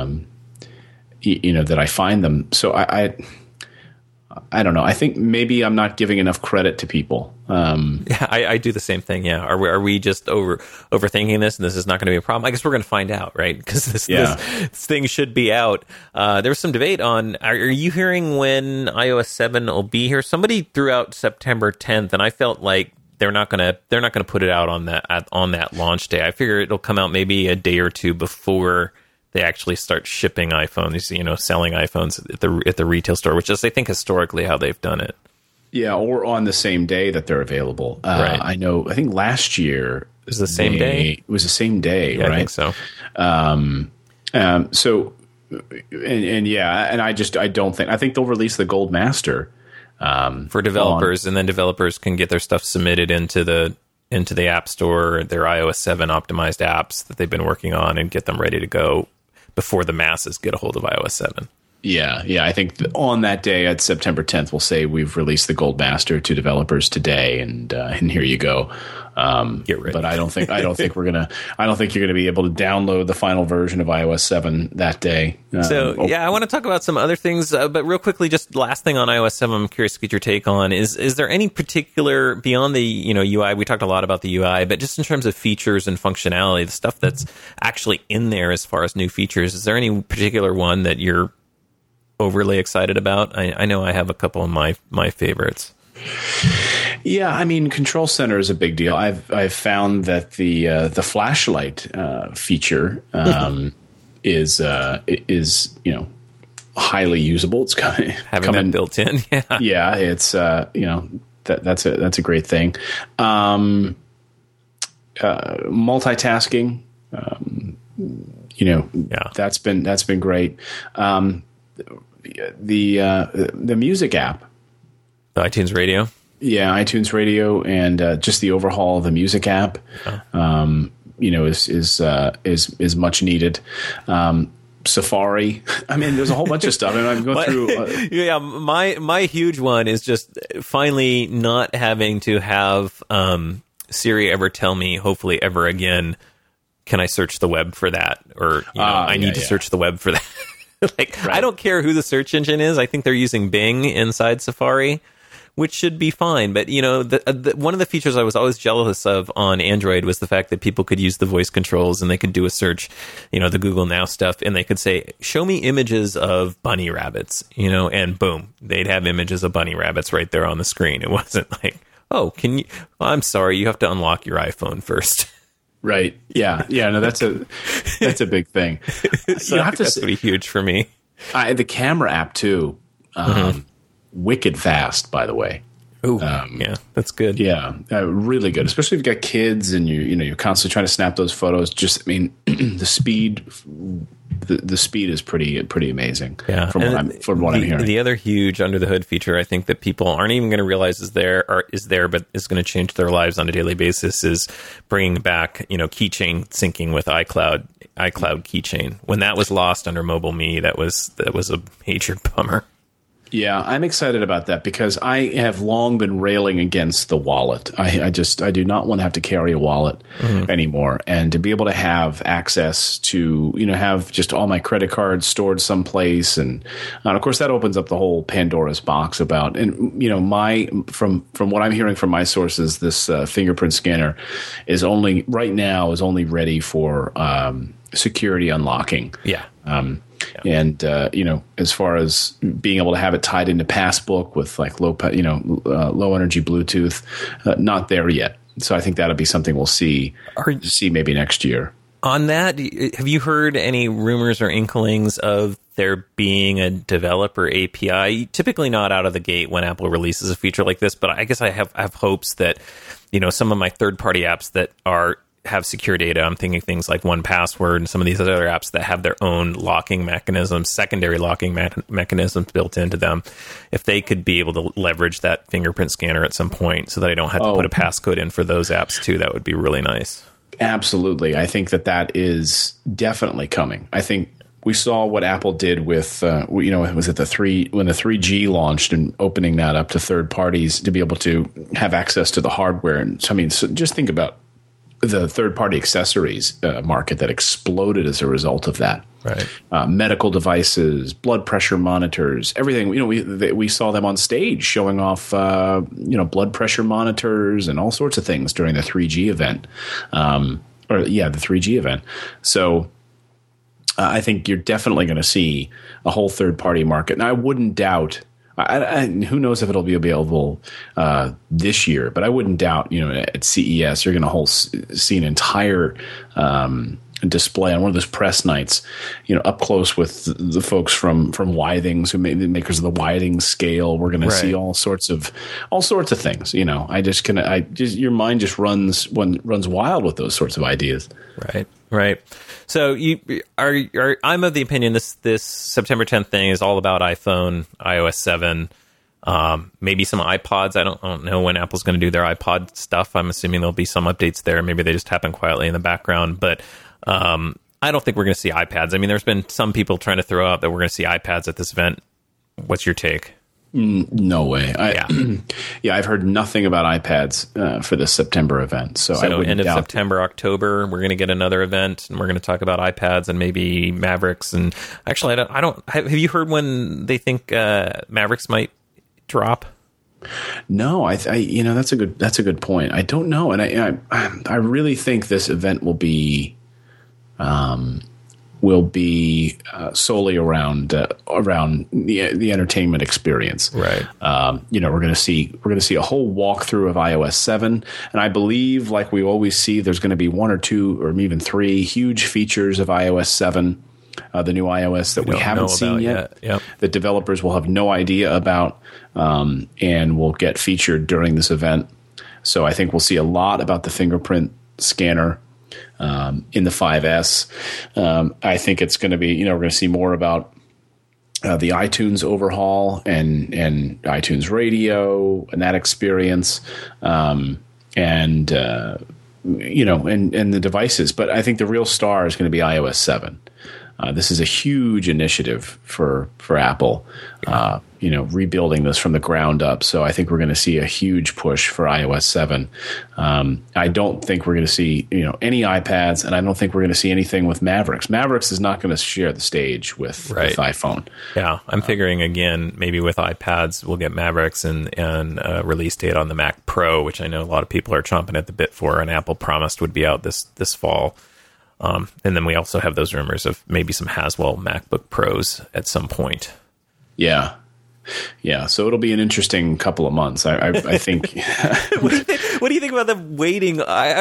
that I find them. So I don't know. I think maybe I'm not giving enough credit to people. Yeah, I do the same thing. Yeah, are we just overthinking this, and this is not going to be a problem? I guess we're going to find out, right? Because this thing should be out. There was some debate on. Are you hearing when iOS 7 will be here? Somebody threw out September 10th, and I felt like they're not going to put it out on that launch day. I figure it'll come out maybe a day or two before they actually start shipping iPhones, selling iPhones at the retail store, which is, I think, historically how they've done it. Yeah, or on the same day that they're available. Right. I think last year it was the same day. It was the same day, yeah, right? I think so. I think they'll release the Gold Master for developers, and then developers can get their stuff submitted into the App Store, their iOS 7 optimized apps that they've been working on, and get them ready to go before the masses get a hold of iOS 7. Yeah. I think on that day, at September 10th, we'll say we've released the Gold Master to developers today, and here you go. Get ready. But I don't think you're gonna be able to download the final version of iOS 7 that day. I want to talk about some other things, but real quickly, just last thing on iOS 7, I'm curious to get your take on. Is there any particular, beyond the UI? We talked a lot about the UI, but just in terms of features and functionality, the stuff that's actually in there as far as new features, is there any particular one that you're overly excited about? I know I have a couple of my favorites. Yeah, I mean, Control Center is a big deal. I've found that the flashlight feature is highly usable. It's having that built in. Yeah, yeah, it's that's a great thing. Multitasking, that's been great. The music app, the iTunes Radio. Yeah, iTunes Radio, and just the overhaul of the music app, is much needed. Safari. I mean, there's a whole bunch of stuff, and I'm going through. Yeah, my huge one is just finally not having to have Siri ever tell me, hopefully ever again, can I search the web for that, or I need to search the web for that. Right. I don't care who the search engine is. I think they're using Bing inside Safari, which should be fine. But, one of the features I was always jealous of on Android was the fact that people could use the voice controls and they could do a search, the Google Now stuff, and they could say, show me images of bunny rabbits, and boom, they'd have images of bunny rabbits right there on the screen. It wasn't like, oh, I'm sorry, you have to unlock your iPhone first. Right. Yeah. Yeah. No, that's a big thing. So I have to that's pretty huge for me. The camera app too, wicked fast, by the way. Oh, yeah, that's good. Yeah, really good. Especially if you've got kids and you're constantly trying to snap those photos. The speed. The speed is pretty amazing. Yeah, from what I'm hearing. The other huge under the hood feature, I think that people aren't even going to realize is there, but is going to change their lives on a daily basis, is bringing back keychain syncing with iCloud keychain. When that was lost under MobileMe, that was a major bummer. Yeah, I'm excited about that because I have long been railing against the wallet. I do not want to have to carry a wallet anymore, and to be able to have access to have just all my credit cards stored someplace, and of course that opens up the whole Pandora's box about from what I'm hearing from my sources, this fingerprint scanner is only ready for security unlocking. Yeah. And as far as being able to have it tied into Passbook with like low energy Bluetooth, not there yet. So I think that'll be something we'll see maybe next year. On that, have you heard any rumors or inklings of there being a developer API? Typically not out of the gate when Apple releases a feature like this, but I guess I have hopes that some of my third-party apps that have secure data. I'm thinking things like 1Password and some of these other apps that have their own locking mechanisms, secondary locking mechanisms built into them. If they could be able to leverage that fingerprint scanner at some point so that I don't have to put a passcode in for those apps too, that would be really nice. Absolutely. I think that is definitely coming. I think we saw what Apple did with, was it when the 3G launched and opening that up to third parties to be able to have access to the hardware. And so just think about the third-party accessories market that exploded as a result of that. Right. Medical devices, blood pressure monitors, everything. We saw them on stage showing off, blood pressure monitors and all sorts of things during the 3G event. The 3G event. So I think you're definitely going to see a whole third-party market. And I wouldn't doubt. Who knows if it'll be available this year? But I wouldn't doubt, at CES, you're going to see an entire display on one of those press nights, up close with the folks from Withings, who made the makers of the Withings scale. We're going to see all sorts of things. Your mind just runs wild with those sorts of ideas. Right. So I'm of the opinion this September 10th thing is all about iPhone, iOS 7, maybe some iPods. I don't know when Apple's going to do their iPod stuff. I'm assuming there'll be some updates there. Maybe they just happen quietly in the background. But I don't think we're going to see iPads. I mean, there's been some people trying to throw out that we're going to see iPads at this event. What's your take? No way. I've heard nothing about iPads for this September event. So I wouldn't end of doubt September, October, we're going to get another event, and we're going to talk about iPads and maybe Mavericks. And actually, I don't. Have you heard when they think Mavericks might drop? No, that's a good point. I don't know, and I really think this event will be solely around the entertainment experience. Right. We're going to see a whole walkthrough of iOS 7, and I believe, like we always see, there's going to be one or two or even three huge features of iOS 7, the new iOS that we haven't seen yet. Yep. That developers will have no idea about, and will get featured during this event. So I think we'll see a lot about the fingerprint scanner. In the 5S, I think it's going to be, we're going to see more about the iTunes overhaul and iTunes Radio and that experience, and the devices. But I think the real star is going to be iOS 7. This is a huge initiative for Apple, rebuilding this from the ground up. So I think we're going to see a huge push for iOS 7. I don't think we're going to see any iPads, and I don't think we're going to see anything with Mavericks. Mavericks is not going to share the stage with iPhone. Yeah, I'm figuring again maybe with iPads we'll get Mavericks and a release date on the Mac Pro, which I know a lot of people are chomping at the bit for, and Apple promised would be out this fall. And then we also have those rumors of maybe some Haswell MacBook Pros at some point. Yeah. Yeah, so it'll be an interesting couple of months. I think. What do you think about them waiting?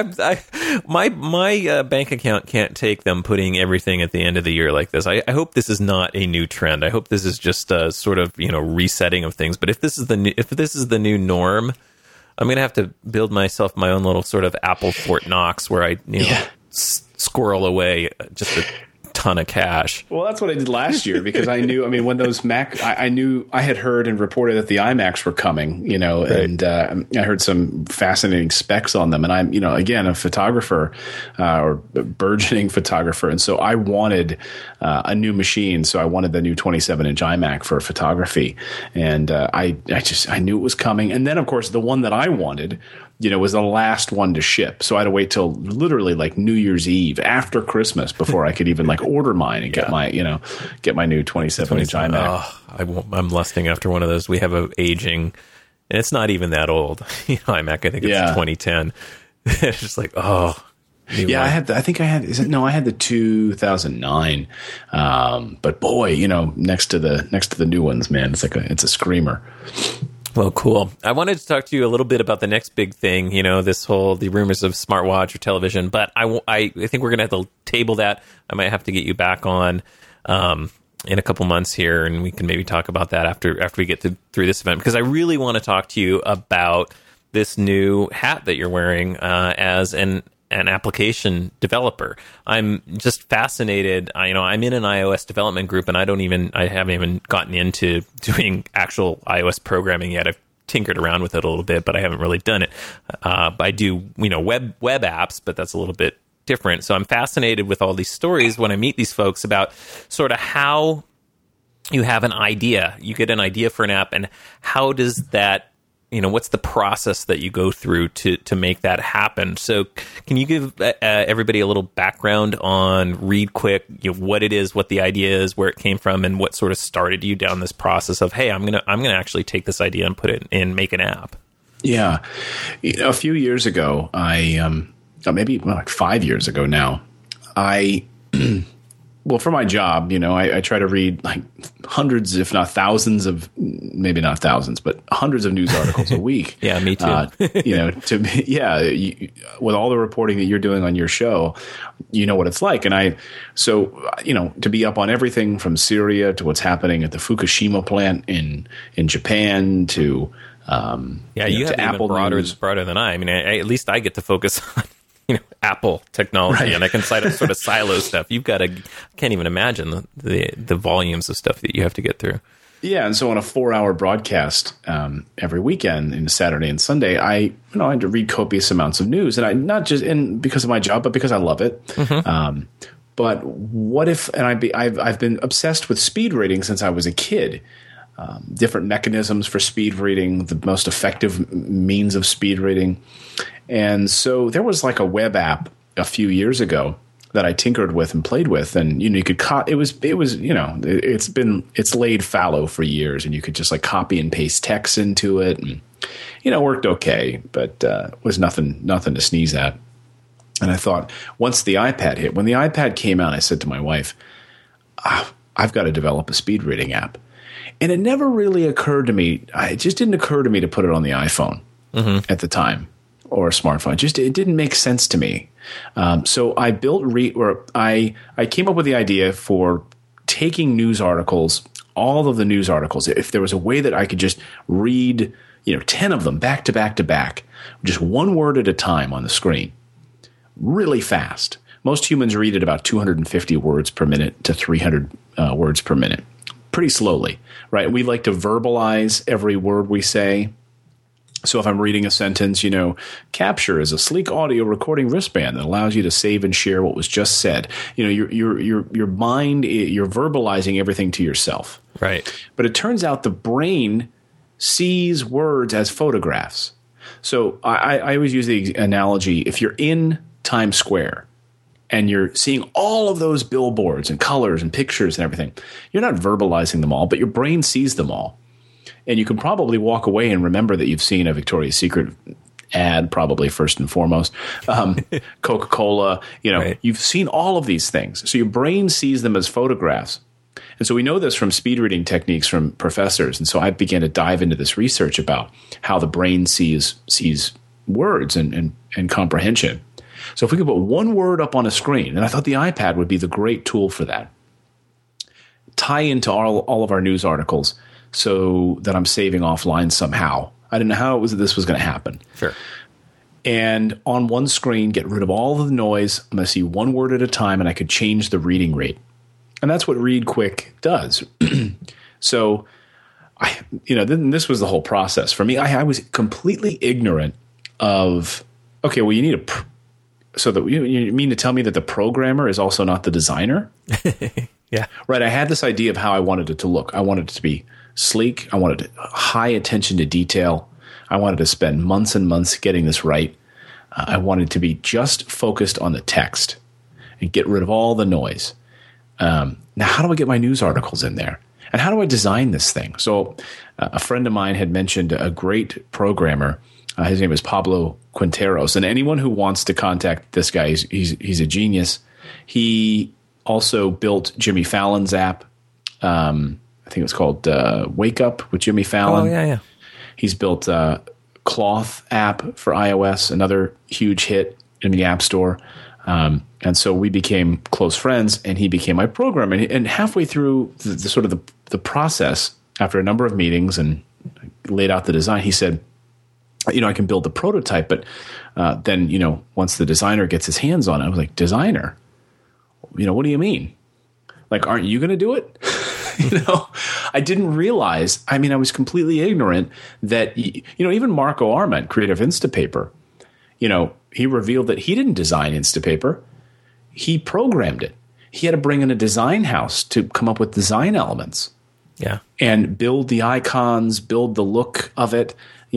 My bank account can't take them putting everything at the end of the year like this. I hope this is not a new trend. I hope this is just a sort of resetting of things. But if this is the new norm, I'm going to have to build myself my own little sort of Apple Fort Knox where I squirrel away just a ton of cash. Well, that's what I did last year because I knew, when those I knew I had heard and reported that the iMacs were coming, right. And I heard some fascinating specs on them. And I'm, again, a photographer or a burgeoning photographer. And so I wanted a new machine. So I wanted the new 27-inch iMac for photography. And I knew it was coming. And then, of course, the one that I wanted was the last one to ship. So I had to wait till literally like New Year's Eve after Christmas before I could even order mine and get my new 27-inch iMac. I'm lusting after one of those. We have a aging, and it's not even that old iMac. I think it's 2010. It's just like, I had the 2009. But boy, next to the new ones, man, it's a screamer. Well, cool. I wanted to talk to you a little bit about the next big thing, the rumors of smartwatch or television, but I think we're going to have to table that. I might have to get you back on in a couple months here, and we can maybe talk about that after we get through this event, because I really want to talk to you about this new hat that you're wearing as an application developer. I'm just fascinated. I'm in an iOS development group, and I haven't even gotten into doing actual iOS programming yet. I've tinkered around with it a little bit, but I haven't really done it. I do, web apps, but that's a little bit different. So I'm fascinated with all these stories when I meet these folks about sort of how you have an idea. You get an idea for an app, and how does that, what's the process that you go through to make that happen? So can you give everybody a little background on ReadQuick, what it is, what the idea is, where it came from, and what sort of started you down this process of, hey, I'm gonna actually take this idea and put it in, make an app? Yeah. A few years ago, maybe like 5 years ago now, well, for my job, I try to read like hundreds, if not thousands of, maybe not thousands, but hundreds of news articles a week. Yeah, me too. With all the reporting that you're doing on your show, what it's like. And to be up on everything from Syria to what's happening at the Fukushima plant in Japan to, you have Apple broader than I. At least I get to focus on Apple technology, and I can sort of silo stuff. Can't even imagine the volumes of stuff that you have to get through. Yeah, and so on a 4-hour broadcast every weekend, in Saturday and Sunday, I had to read copious amounts of news, and I not just because of my job, but because I love it. Mm-hmm. But what if? And I've been obsessed with speed reading since I was a kid. Different mechanisms for speed reading, the most effective means of speed reading. And so there was like a web app a few years ago that I tinkered with and played with, and you could it's laid fallow for years, and you could just like copy and paste text into it, and it worked okay, but was nothing to sneeze at. And I thought, once the iPad hit, when the iPad came out, I said to my wife, I've got to develop a speed reading app. And it never really occurred to me. It just didn't occur to me to put it on the iPhone at the time, or a smartphone. It didn't make sense to me. So I I came up with the idea for taking news articles, all of the news articles. If there was a way that I could just read, 10 of them back to back to back, just one word at a time on the screen, really fast. Most humans read at about 250 words per minute to 300 words per minute. Pretty slowly, right? We like to verbalize every word we say. So if I'm reading a sentence, Capture is a sleek audio recording wristband that allows you to save and share what was just said. Your mind, you're verbalizing everything to yourself. Right. But it turns out the brain sees words as photographs. So I always use the analogy, if you're in Times Square and you're seeing all of those billboards and colors and pictures and everything, you're not verbalizing them all, but your brain sees them all. And you can probably walk away and remember that you've seen a Victoria's Secret ad, probably first and foremost, Coca-Cola, Right. You've seen all of these things. So your brain sees them as photographs. And so we know this from speed reading techniques from professors. And so I began to dive into this research about how the brain sees words and comprehension. So if we could put one word up on a screen, and I thought the iPad would be the great tool for that, tie into all of our news articles so that I'm saving offline somehow. I didn't know how this was going to happen. Sure. And on one screen, get rid of all of the noise. I'm going to see one word at a time, and I could change the reading rate. And that's what Read Quick does. So, this was the whole process. For me, I was completely ignorant of, okay, well, you need so that you mean to tell me that the programmer is also not the designer? Yeah. Right. I had this idea of how I wanted it to look. I wanted it to be sleek. I wanted high attention to detail. I wanted to spend months and months getting this right. I wanted to be just focused on the text and get rid of all the noise. Now, how do I get my news articles in there? And how do I design this thing? So a friend of mine had mentioned a great programmer. His name is Pablo Quinteros. And anyone who wants to contact this guy, he's a genius. He also built Jimmy Fallon's app. I think it was called Wake Up with Jimmy Fallon. Oh, yeah. He's built a Cloth app for iOS, another huge hit in the App Store. And so we became close friends, and he became my programmer. And halfway through the process, after a number of meetings and laid out the design, he said, I can build the prototype, but then, once the designer gets his hands on it, I was like, designer? What do you mean? Like, aren't you going to do it? I didn't realize, I was completely ignorant that, even Marco Arment, creator of Instapaper, he revealed that he didn't design Instapaper. He programmed it. He had to bring in a design house to come up with design elements. Yeah. And build the icons, build the look of it. He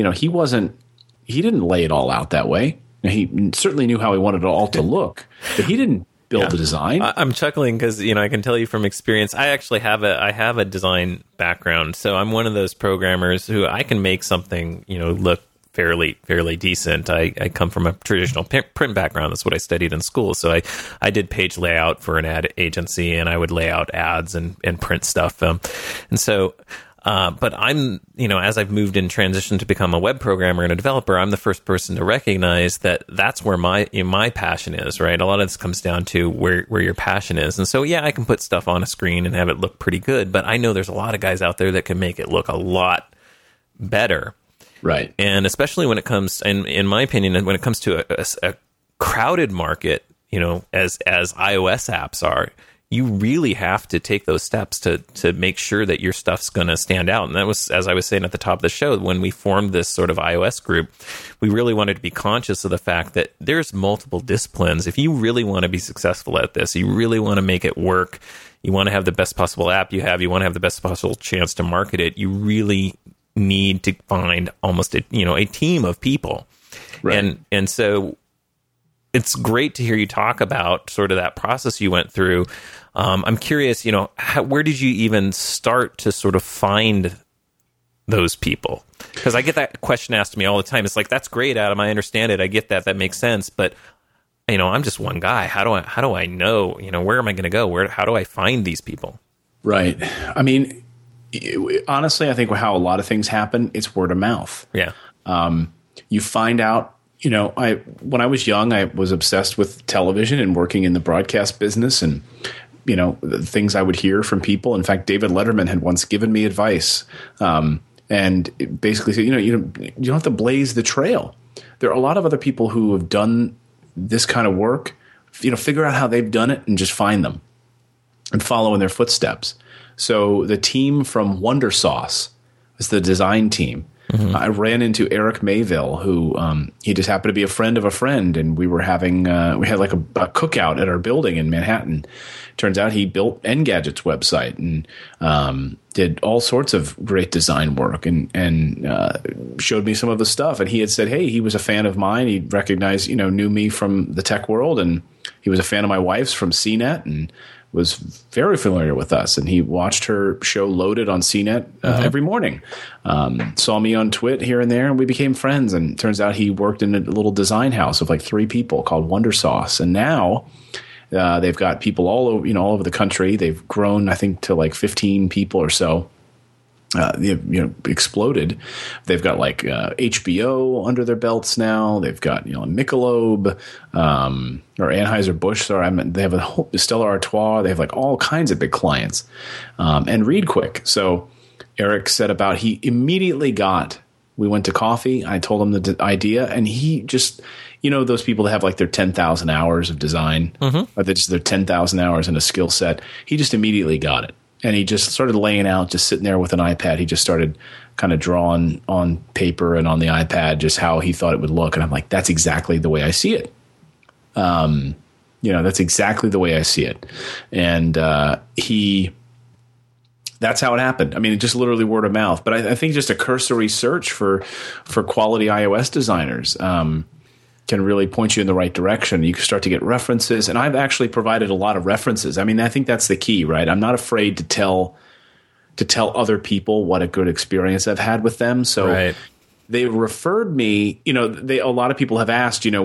didn't lay it all out that way. He certainly knew how he wanted it all to look, but he didn't build the design. I'm chuckling because I can tell you from experience. I actually have a design background, so I'm one of those programmers who I can make something look fairly decent. I come from a traditional print background. That's what I studied in school. So I did page layout for an ad agency, and I would lay out ads and print stuff. And so. But I'm, as I've moved in transition to become a web programmer and a developer, I'm the first person to recognize that that's where my passion is, right? A lot of this comes down to where your passion is. And so, yeah, I can put stuff on a screen and have it look pretty good, but I know there's a lot of guys out there that can make it look a lot better. Right. And especially when it comes, in my opinion, when it comes to a crowded market, as iOS apps are, you really have to take those steps to make sure that your stuff's going to stand out. And that was, as I was saying at the top of the show, when we formed this sort of iOS group, we really wanted to be conscious of the fact that there's multiple disciplines. If you really want to be successful at this, you really want to make it work, you want to have the best possible app you want to have the best possible chance to market it, you really need to find almost a team of people. Right. And so it's great to hear you talk about sort of that process you went through. I'm curious, where did you even start to sort of find those people? Because I get that question asked to me all the time. It's like, that's great, Adam. I understand it. I get that. That makes sense. But, I'm just one guy. How do I know, where am I going to go? How do I find these people? Right. Honestly, I think how a lot of things happen, it's word of mouth. Yeah. You find out. When I was young, I was obsessed with television and working in the broadcast business, and the things I would hear from people. In fact, David Letterman had once given me advice, and it basically said, you don't have to blaze the trail. There are a lot of other people who have done this kind of work. Figure out how they've done it and just find them and follow in their footsteps. So the team from Wonder Sauce was the design team. I ran into Eric Mayville, who he just happened to be a friend of a friend, and we were having we had like a cookout at our building in Manhattan. Turns out he built Engadget's website and did all sorts of great design work, and showed me some of the stuff. And he had said, hey, he was a fan of mine. He recognized, knew me from the tech world, and he was a fan of my wife's from CNET, and was very familiar with us. And he watched her show Loaded on CNET every morning. Saw me on Twit here and there, and we became friends. And turns out he worked in a little design house of like 3 people called Wondersauce. And now they've got people all over the country. They've grown, I think, to like 15 people or so. Exploded. They've got like HBO under their belts now. They've got Michelob or Anheuser-Busch. Sorry, they have a whole Stella Artois. They have like all kinds of big clients and ReadQuick. So Eric said he immediately got. We went to coffee. I told him the idea, and he just those people that have like their 10,000 hours of design, or just their 10,000 hours in a skill set. He just immediately got it. And he just started laying out, just sitting there with an iPad. He just started kind of drawing on paper and on the iPad just how he thought it would look. And I'm like, that's exactly the way I see it. That's exactly the way I see it. And that's how it happened. I mean, it just literally word of mouth. But I think just a cursory search for quality iOS designers can really point you in the right direction. You can start to get references. And I've actually provided a lot of references. I mean, I think that's the key, right? I'm not afraid to tell other people what a good experience I've had with them. So they referred me, a lot of people have asked, hey,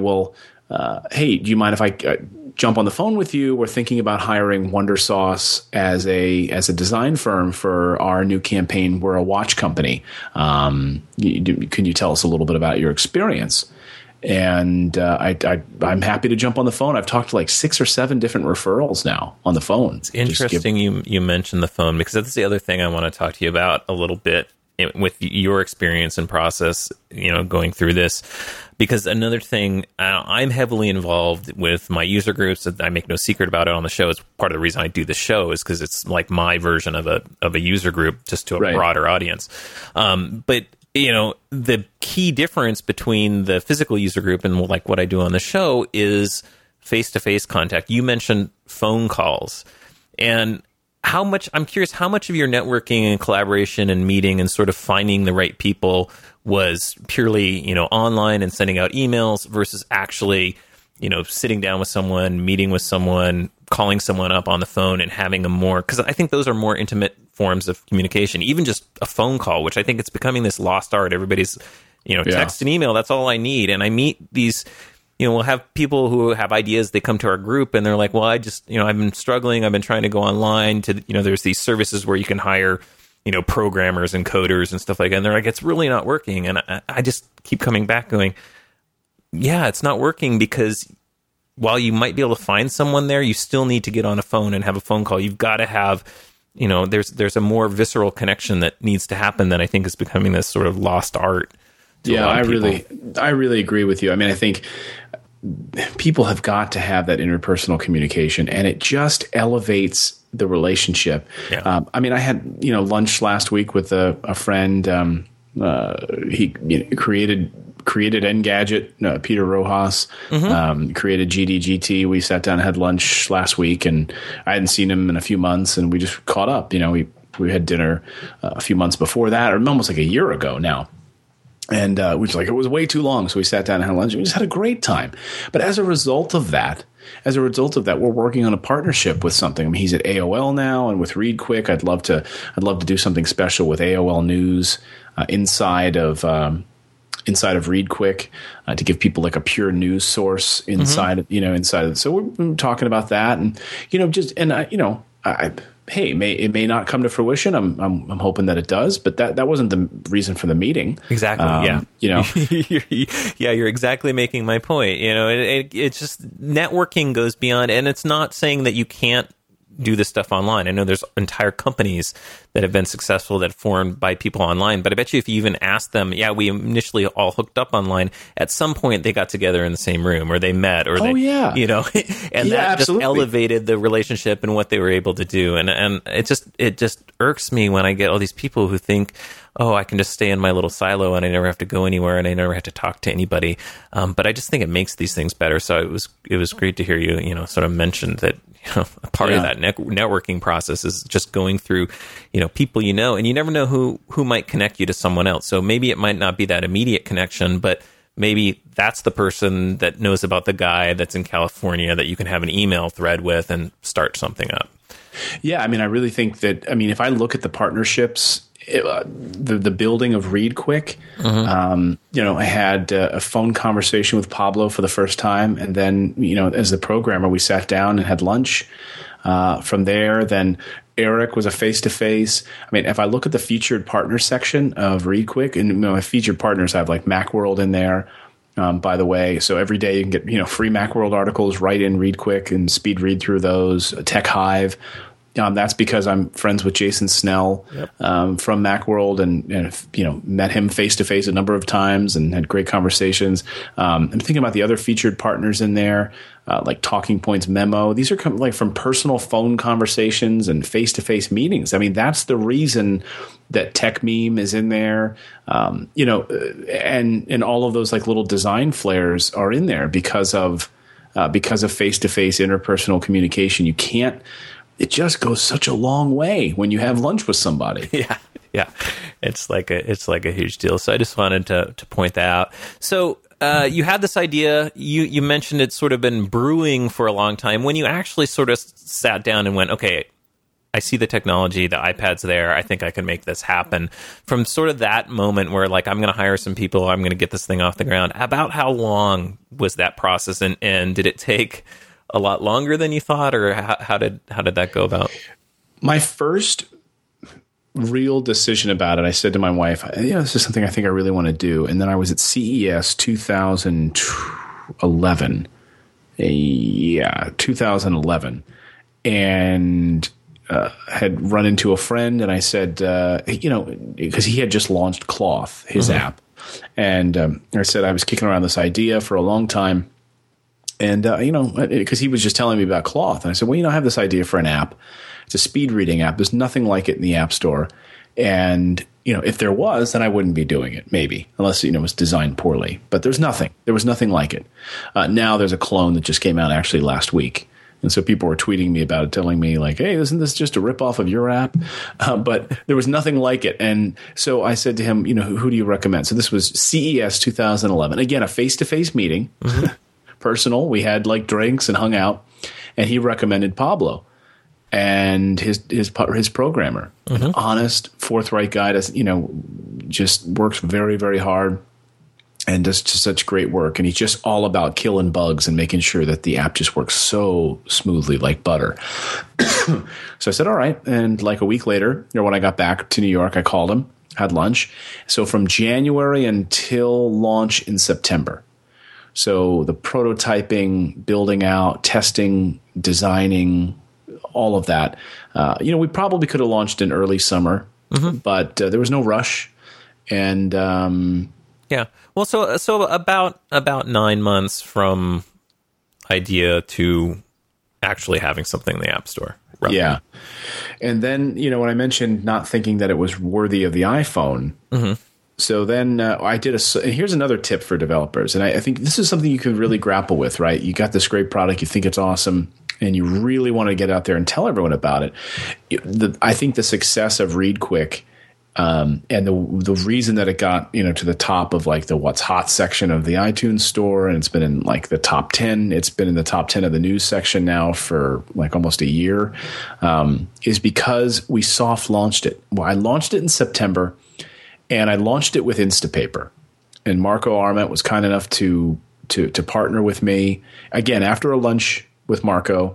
do you mind if I jump on the phone with you? We're thinking about hiring Wondersauce as a design firm for our new campaign. We're a watch company. Can you tell us a little bit about your experience? And I'm happy to jump on the phone. I've talked to like 6 or 7 different referrals now on the phone. It's interesting you mentioned the phone, because that's the other thing I want to talk to you about a little bit with your experience and process, going through this. Because another thing, I'm heavily involved with my user groups. I make no secret about it on the show. It's part of the reason I do the show is because it's like my version of a user group just to a broader audience. But the key difference between the physical user group and like what I do on the show is face-to-face contact. You mentioned phone calls, and I'm curious how much of your networking and collaboration and meeting and sort of finding the right people was purely, online and sending out emails versus actually, sitting down with someone, meeting with someone, calling someone up on the phone and having because I think those are more intimate forms of communication, even just a phone call, which I think it's becoming this lost art. Everybody's, text and email. That's all I need. And I meet these, we'll have people who have ideas. They come to our group and they're like, well, I've been struggling. I've been trying to go online to, there's these services where you can hire, programmers and coders and stuff like that. And they're like, it's really not working. And I just keep coming back going, yeah, it's not working because while you might be able to find someone there, you still need to get on a phone and have a phone call. You've got to have, there's a more visceral connection that needs to happen that I think is becoming this sort of lost art. Yeah, I really agree with you. I mean, I think people have got to have that interpersonal communication, and it just elevates the relationship. Yeah. I mean, I had lunch last week with a friend. He created Engadget. Peter Rojas created GDGT. We sat down and had lunch last week, and I hadn't seen him in a few months, and we just caught up. We had dinner a few months before that, or almost like a year ago now. And we was like, it was way too long. So we sat down and had lunch. And we just had a great time. But as a result of that, we're working on a partnership with something. I mean, he's at AOL now, and with ReadQuick, I'd love to do something special with AOL News inside of ReadQuick to give people like a pure news source inside of it. So we're talking about that, and it may not come to fruition. I'm hoping that it does, but that wasn't the reason for the meeting. Exactly. You're exactly making my point. It's just networking goes beyond, and it's not saying that you can't do this stuff online. I know there's entire companies that have been successful that formed by people online, but I bet you if you even asked them, we initially all hooked up online, at some point they got together in the same room, or they met, or and that just elevated the relationship and what they were able to do. And it just irks me when I get all these people who think, oh, I can just stay in my little silo and I never have to go anywhere and I never have to talk to anybody. But I just think it makes these things better. So it was great to hear you, sort of mention that, a part of that networking process is just going through, people and you never know who might connect you to someone else. So maybe it might not be that immediate connection, but maybe that's the person that knows about the guy that's in California that you can have an email thread with and start something up. Yeah, I really think that, if I look at the partnerships, the building of ReadQuick, I had a phone conversation with Pablo for the first time. And then, as the programmer, we sat down and had lunch. From there, then Eric was a face-to-face. If I look at the featured partner section of ReadQuick, and my featured partners, I have like Macworld in there, by the way. So every day you can get, free Macworld articles right in ReadQuick and speed read through those. TechHive. That's because I'm friends with Jason Snell from Macworld and met him face-to-face a number of times and had great conversations. I'm thinking about the other featured partners in there, like Talking Points Memo. These are like from personal phone conversations and face-to-face meetings. That's the reason that TechMeme is in there, and all of those like little design flares are in there because of face-to-face interpersonal communication. You can't. It just goes such a long way when you have lunch with somebody. Yeah. It's like a huge deal. So I just wanted to point that out. So you had this idea. You mentioned it's sort of been brewing for a long time. When you actually sort of sat down and went, okay, I see the technology, the iPad's there. I think I can make this happen. From sort of that moment where like I'm going to hire some people, I'm going to get this thing off the ground. About how long was that process, and did it take a lot longer than you thought, or how did that go about? My first real decision about it, I said to my wife, this is something I think I really want to do. And then I was at CES 2011. 2011. And had run into a friend, and I said, because he had just launched Cloth, his app. And I said I was kicking around this idea for a long time. And, because he was just telling me about Cloth. And I said, well, I have this idea for an app. It's a speed reading app. There's nothing like it in the App Store. And, if there was, then I wouldn't be doing it, maybe, unless, it was designed poorly. But there's nothing. There was nothing like it. Now there's a clone that just came out actually last week. And so people were tweeting me about it, telling me like, hey, isn't this just a ripoff of your app? But there was nothing like it. And so I said to him, who do you recommend? So this was CES 2011. Again, a face-to-face meeting. Personal. We had like drinks and hung out, and he recommended Pablo and his programmer. An honest, forthright guy. Just works very, very hard and does just such great work. And he's just all about killing bugs and making sure that the app just works so smoothly like butter. So I said, all right. And like a week later, when I got back to New York, I called him, had lunch. So from January until launch in September. So the prototyping, building out, testing, designing, all of that. We probably could have launched in early summer, but there was no rush. And yeah, well, so about 9 months from idea to actually having something in the App Store. Roughly. Yeah, and then when I mentioned not thinking that it was worthy of the iPhone. So then I did and here's another tip for developers. And I think this is something you can really grapple with, right? You got this great product, you think it's awesome, and you really want to get out there and tell everyone about it. I think the success of ReadQuick and the reason that it got, to the top of like the what's hot section of the iTunes store, and it's been in like the top 10, it's been in the top 10 of the news section now for like almost a year, is because we soft launched it. Well, I launched it in September. And I launched it with Instapaper, and Marco Arment was kind enough to partner with me again after a lunch with Marco.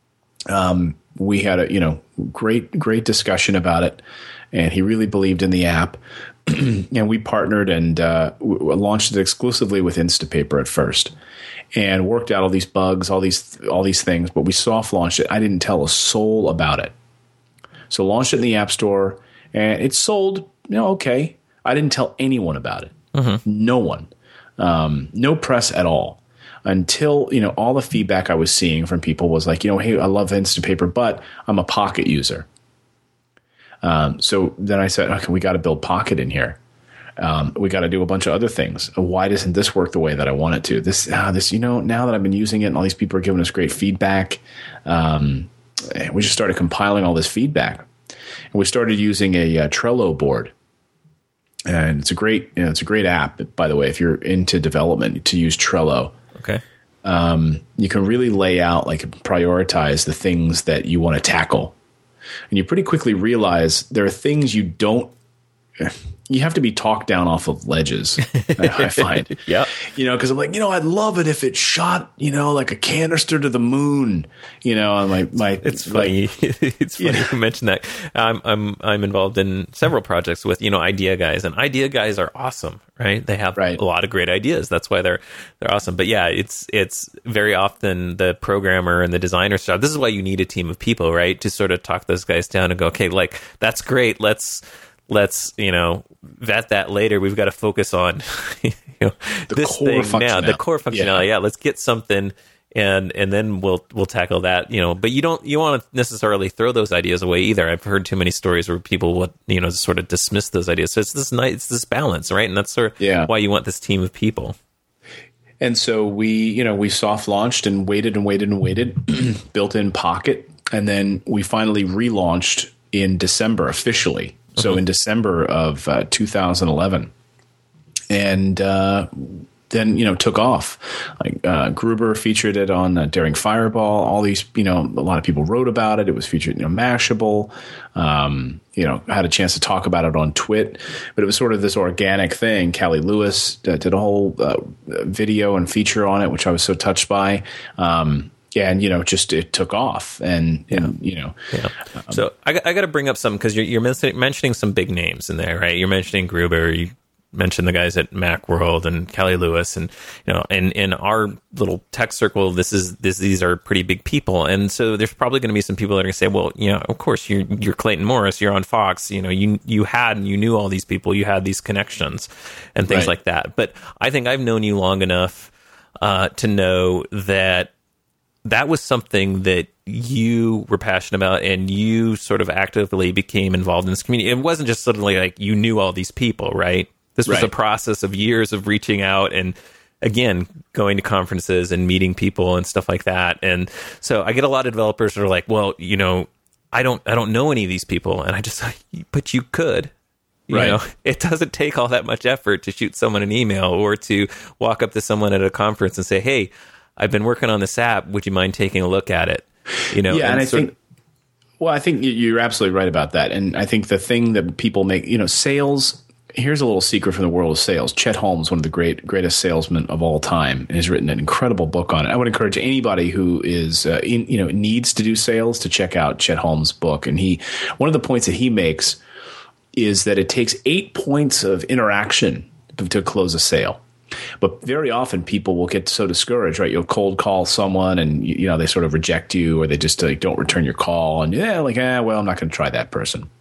We had a great discussion about it, and he really believed in the app, and we partnered and launched it exclusively with Instapaper at first, and worked out all these bugs, all these things. But we soft launched it. I didn't tell a soul about it, so launched it in the App Store, and it sold. Okay. I didn't tell anyone about it. No one. No press at all. Until, all the feedback I was seeing from people was like, hey, I love Instapaper, but I'm a Pocket user. So then I said, okay, we got to build Pocket in here. We got to do a bunch of other things. Why doesn't this work the way that I want it to? This, now that I've been using it and all these people are giving us great feedback, we just started compiling all this feedback. And we started using a Trello board. And it's a great app, by the way, if you're into development, to use Trello. Okay. You can really lay out, like, prioritize the things that you want to tackle. And you pretty quickly realize there are things you have to be talked down off of ledges, I find. Yeah. Because I'm like, I'd love it if it shot, like a canister to the moon, and It's funny. It's funny you mentioned that. I'm involved in several projects with, idea guys, and idea guys are awesome, right? They have a lot of great ideas. That's why they're awesome. But yeah, it's very often the programmer and the designer's job. This is why you need a team of people, right? To sort of talk those guys down and go, okay, like, that's great. Let's vet that later. We've got to focus on this thing now, the core functionality. Yeah, let's get something, and then we'll tackle that. But you want to necessarily throw those ideas away either. I've heard too many stories where people would sort of dismiss those ideas. So it's this balance, right? And that's sort of why you want this team of people. And so we soft launched and waited, built in Pocket, and then we finally relaunched in December officially. So in December of 2011, and then took off. Like Gruber featured it on Daring Fireball. All these, a lot of people wrote about it. It was featured in Mashable. Had a chance to talk about it on Twit, but it was sort of this organic thing. Callie Lewis did a whole video and feature on it, which I was so touched by. And just it took off, and. So I got to bring up some, because you're mentioning some big names in there, right? You're mentioning Gruber, you mentioned the guys at Macworld and Callie Lewis, and and in our little tech circle, these are pretty big people, and so there's probably going to be some people that are going to say, well, of course you're Clayton Morris, you're on Fox, you knew all these people, you had these connections and things like that. But I think I've known you long enough to know that was something that you were passionate about, and you sort of actively became involved in this community. It wasn't just suddenly like you knew all these people, right? This was a process of years of reaching out and, again, going to conferences and meeting people and stuff like that. And so I get a lot of developers that are like, well, I don't know any of these people. And I just like, but you could. It doesn't take all that much effort to shoot someone an email or to walk up to someone at a conference and say, hey, I've been working on this app. Would you mind taking a look at it? I think you're absolutely right about that. And I think the thing that people make, sales. Here's a little secret from the world of sales. Chet Holmes, one of the greatest salesmen of all time, has written an incredible book on it. I would encourage anybody who is needs to do sales to check out Chet Holmes' book. And one of the points that he makes is that it takes 8 points of interaction to close a sale. But very often people will get so discouraged, right? You'll cold call someone and, they sort of reject you, or they just don't return your call. And I'm not going to try that person.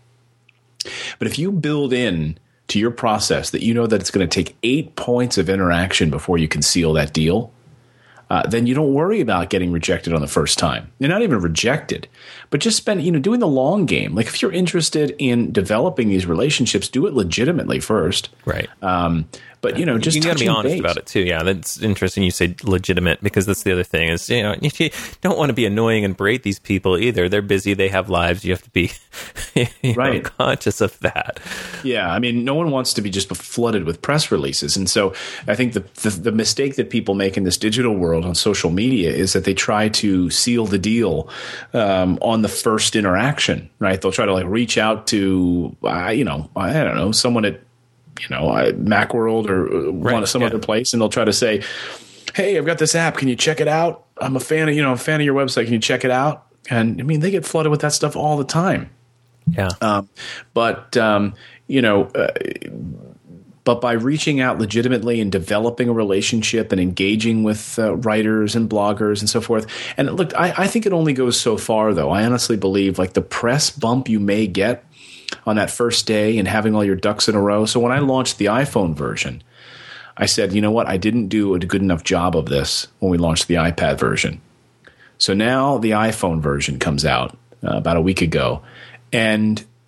But if you build in to your process that that it's going to take 8 points of interaction before you can seal that deal, then you don't worry about getting rejected on the first time. You're not even rejected, but just spend, doing the long game. Like, if you're interested in developing these relationships, do it legitimately first. Right. But, just you got to be honest base. about it too. Yeah, that's interesting. You say legitimate, because that's the other thing is, you don't want to be annoying and berate these people either. They're busy. They have lives. You have to be conscious of that. Yeah. I mean, no one wants to be just flooded with press releases. And so I think the mistake that people make in this digital world on social media is that they try to seal the deal on the first interaction, right? They'll try to reach out to, I don't know, someone at, Macworld or some other place, and they'll try to say, hey, I've got this app. Can you check it out? I'm a fan of your website. Can you check it out? And I mean, they get flooded with that stuff all the time. Yeah. But by reaching out legitimately and developing a relationship and engaging with writers and bloggers and so forth. And look, I think it only goes so far, though. I honestly believe the press bump you may get on that first day and having all your ducks in a row. So when I launched the iPhone version, I said, you know what? I didn't do a good enough job of this when we launched the iPad version. So now the iPhone version comes out about a week ago, and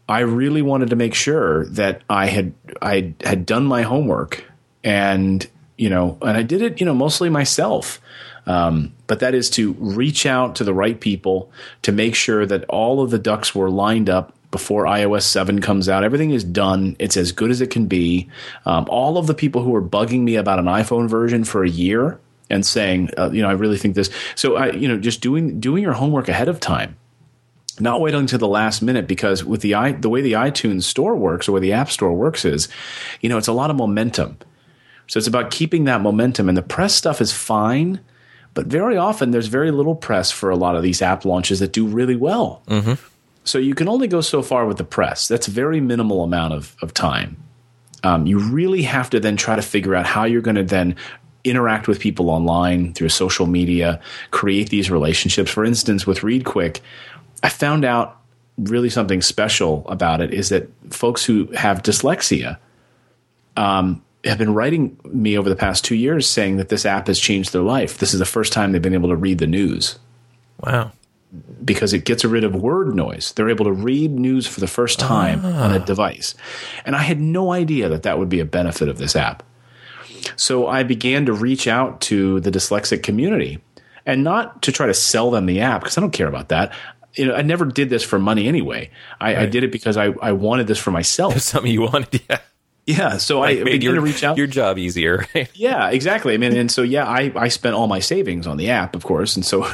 I really wanted to make sure that I had done my homework, and I did it, mostly myself. But that is to reach out to the right people to make sure that all of the ducks were lined up before iOS 7 comes out. Everything is done. It's as good as it can be. All of the people who were bugging me about an iPhone version for a year and saying, I really think this. So, just doing your homework ahead of time. Not waiting until the last minute, because with the way the iTunes store works, or the way the App Store works is, it's a lot of momentum. So it's about keeping that momentum. And the press stuff is fine, but very often there's very little press for a lot of these app launches that do really well. Mm-hmm. So you can only go so far with the press. That's a very minimal amount of time. You really have to then try to figure out how you're going to then interact with people online through social media, create these relationships. For instance, with ReadQuick, I found out really something special about it is that folks who have dyslexia have been writing me over the past 2 years saying that this app has changed their life. This is the first time they've been able to read the news. Wow. Because it gets rid of word noise. They're able to read news for the first time on a device. And I had no idea that would be a benefit of this app. So I began to reach out to the dyslexic community, and not to try to sell them the app, because I don't care about that. I never did this for money anyway. I did it because I wanted this for myself. Something you wanted, yeah. Yeah, so I began to reach out. Your job easier. Right? Yeah, exactly. I mean, and so I spent all my savings on the app, of course, and so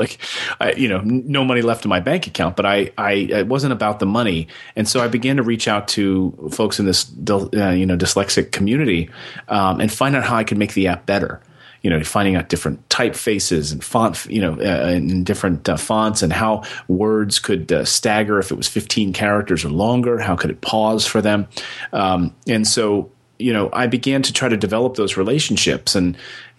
no money left in my bank account. But it wasn't about the money, and so I began to reach out to folks in this dyslexic community and find out how I could make the app better. Finding out different typefaces and font, in different fonts, and how words could stagger if it was 15 characters or longer. How could it pause for them? And so, I began to try to develop those relationships. And,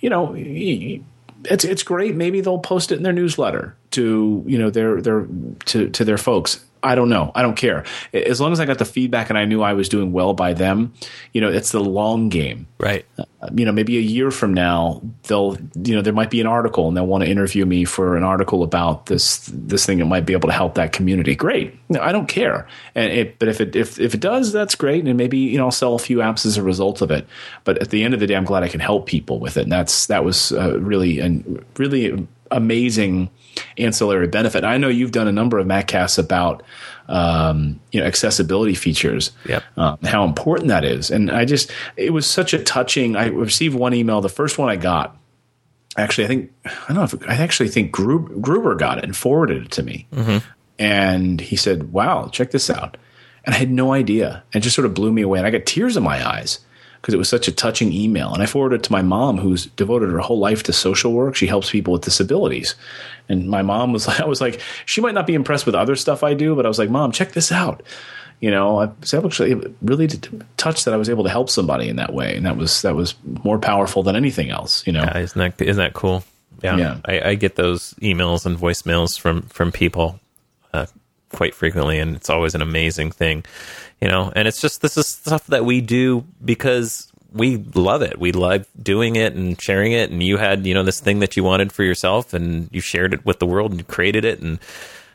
it's great. Maybe they'll post it in their newsletter to their folks. I don't know. I don't care. As long as I got the feedback and I knew I was doing well by them, it's the long game. Right. Maybe a year from now, there might be an article and they'll want to interview me for an article about this thing that might be able to help that community. Great. No, I don't care. But if it does, that's great. And maybe, I'll sell a few apps as a result of it. But at the end of the day, I'm glad I can help people with it. And that was really amazing ancillary benefit. I know you've done a number of Maccasts about accessibility features, how important that is. And it was such a touching. I received one email, the first one I got. Actually, I think Gruber got it and forwarded it to me. Mm-hmm. And he said, "Wow, check this out." And I had no idea. It just sort of blew me away. And I got tears in my eyes, because it was such a touching email. And I forwarded it to my mom, who's devoted her whole life to social work. She helps people with disabilities. And my mom was like, she might not be impressed with other stuff I do, but I was like, "Mom, check this out." I was actually really touched that I was able to help somebody in that way. And that was more powerful than anything else, Yeah, isn't that cool? Yeah. I get those emails and voicemails from people quite frequently, and it's always an amazing thing. And it's just, this is stuff that we do because we love it. We love doing it and sharing it. And you had, this thing that you wanted for yourself, and you shared it with the world and you created it. And,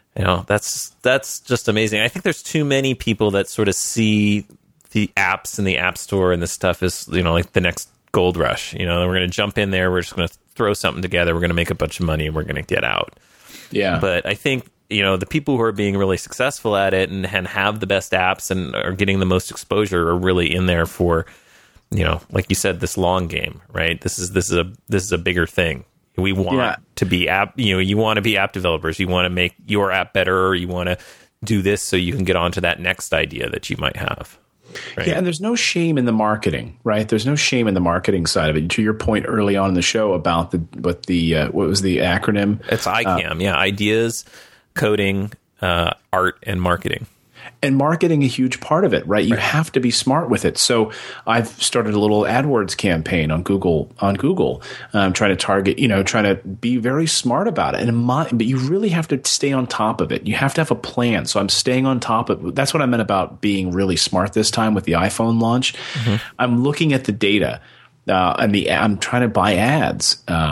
that's just amazing. I think there's too many people that sort of see the apps and the App Store and this stuff as, like the next gold rush. We're going to jump in there. We're just going to throw something together. We're going to make a bunch of money and we're going to get out. Yeah. But I think, the people who are being really successful at it and have the best apps and are getting the most exposure are really in there for, like you said, this long game, right? This is a bigger thing. We want to be app, you want to be app developers. You want to make your app better, or you want to do this so you can get onto that next idea that you might have. Right? Yeah, and there's no shame in the marketing, right? There's no shame in the marketing side of it. To your point early on in the show about what was the acronym? It's ICAM, ideas, coding, art, and marketing. And marketing a huge part of it, right? You have to be smart with it. So I've started a little AdWords campaign on Google, trying to target, trying to be very smart about it. But you really have to stay on top of it. You have to have a plan. So I'm staying on top of it. That's what I meant about being really smart this time with the iPhone launch. Mm-hmm. I'm looking at the data, and I'm trying to buy ads.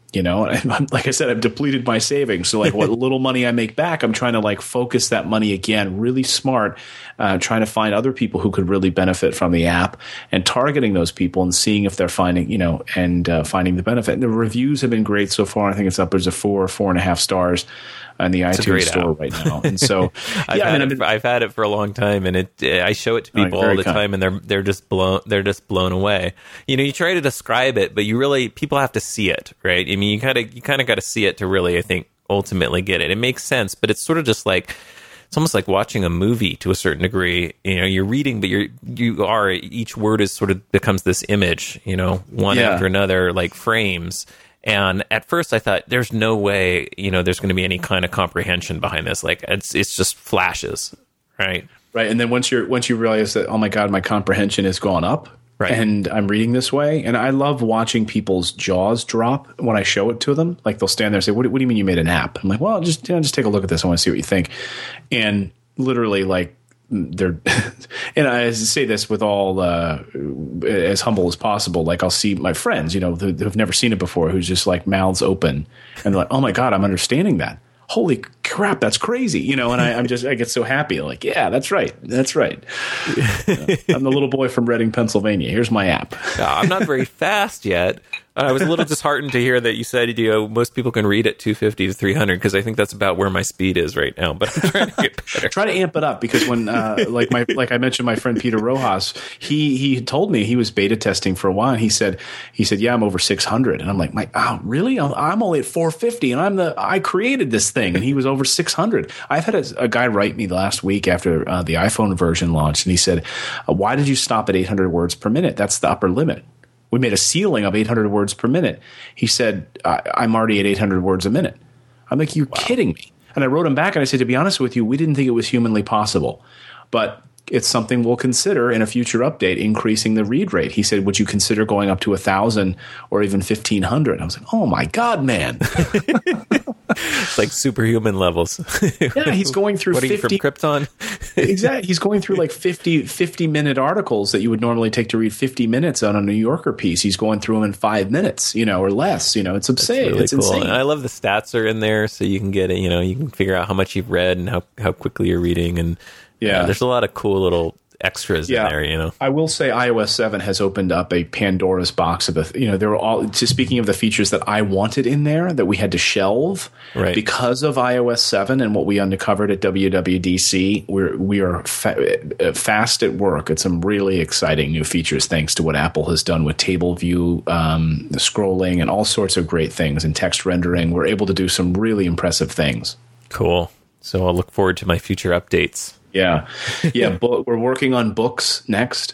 you know, and like I said, I've depleted my savings. So like what little money I make back, I'm trying to like focus that money again, really smart, trying to find other people who could really benefit from the app and targeting those people and seeing if they're finding, you know, and finding the benefit. And the reviews have been great so far. I think it's upwards of 4.5 stars on the iTunes store right now. And so I've had it for a long time, and I show it to people all the time, and they're just blown away. You know, you try to describe it, but people have to see it, right? I mean, you kind of got to see it to really, I think, ultimately get it. It makes sense, but it's sort of just like, it's almost like watching a movie to a certain degree. You know, you're reading, but each word is sort of becomes this image, you know, one after another, like frames. And at first I thought, there's no way, you know, there's going to be any kind of comprehension behind this. Like it's just flashes, right? Right. And then once you realize that, oh my God, my comprehension has gone up, right, and I'm reading this way. And I love watching people's jaws drop when I show it to them. Like they'll stand there and say, what do you mean you made an app? I'm like, well, just take a look at this. I want to see what you think. And literally, like, they're, and I say this with all as humble as possible. Like I'll see my friends, you know, who've never seen it before, who's just like mouths open, and they're like, "Oh my God, I'm understanding that! Holy crap, that's crazy!" You know, and I get so happy. Like, yeah, that's right. I'm the little boy from Reading, Pennsylvania. Here's my app. I'm not very fast yet. I was a little disheartened to hear that you said, you know, most people can read at 250 to 300, because I think that's about where my speed is right now. But I'm trying to get better. Try to amp it up, because when like I mentioned, my friend Peter Rojas, he told me he was beta testing for a while. And he said, yeah, I'm over 600, and I'm like, oh, really? I'm only at 450, and I created this thing, and he was over 600. I've had a guy write me last week after the iPhone version launched, and he said, why did you stop at 800 words per minute? That's the upper limit. We made a ceiling of 800 words per minute. He said, I'm already at 800 words a minute. I'm like, you're kidding me. And I wrote him back and I said, to be honest with you, we didn't think it was humanly possible. But it's something we'll consider in a future update, increasing the read rate. He said, would you consider going up to 1,000 or even 1,500? I was like, oh my God, man. It's like superhuman levels. Yeah, he's going through what 50. Are you from Krypton? Exactly. He's going through like 50-minute articles that you would normally take to read 50 minutes on a New Yorker piece. He's going through them in 5 minutes, you know, or less. You know, it's insane. Really it's cool. insane. And I love the stats are in there, so you can get it. You know, you can figure out how much you've read and how quickly you're reading, and there's a lot of cool little extras in there, you know. I will say iOS 7 has opened up a Pandora's box of there were all, just speaking of the features that I wanted in there that we had to shelve because of iOS 7 and what we uncovered at WWDC. We are fast at work at some really exciting new features, thanks to what Apple has done with table view, scrolling, and all sorts of great things, and text rendering. We're able to do some really impressive things. Cool. So I'll look forward to my future updates. Yeah. We're working on books next.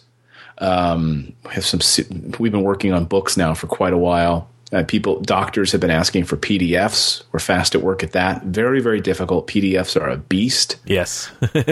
We've been working on books now for quite a while. Doctors have been asking for PDFs. We're fast at work at that. Very, very difficult. PDFs are a beast. Yes.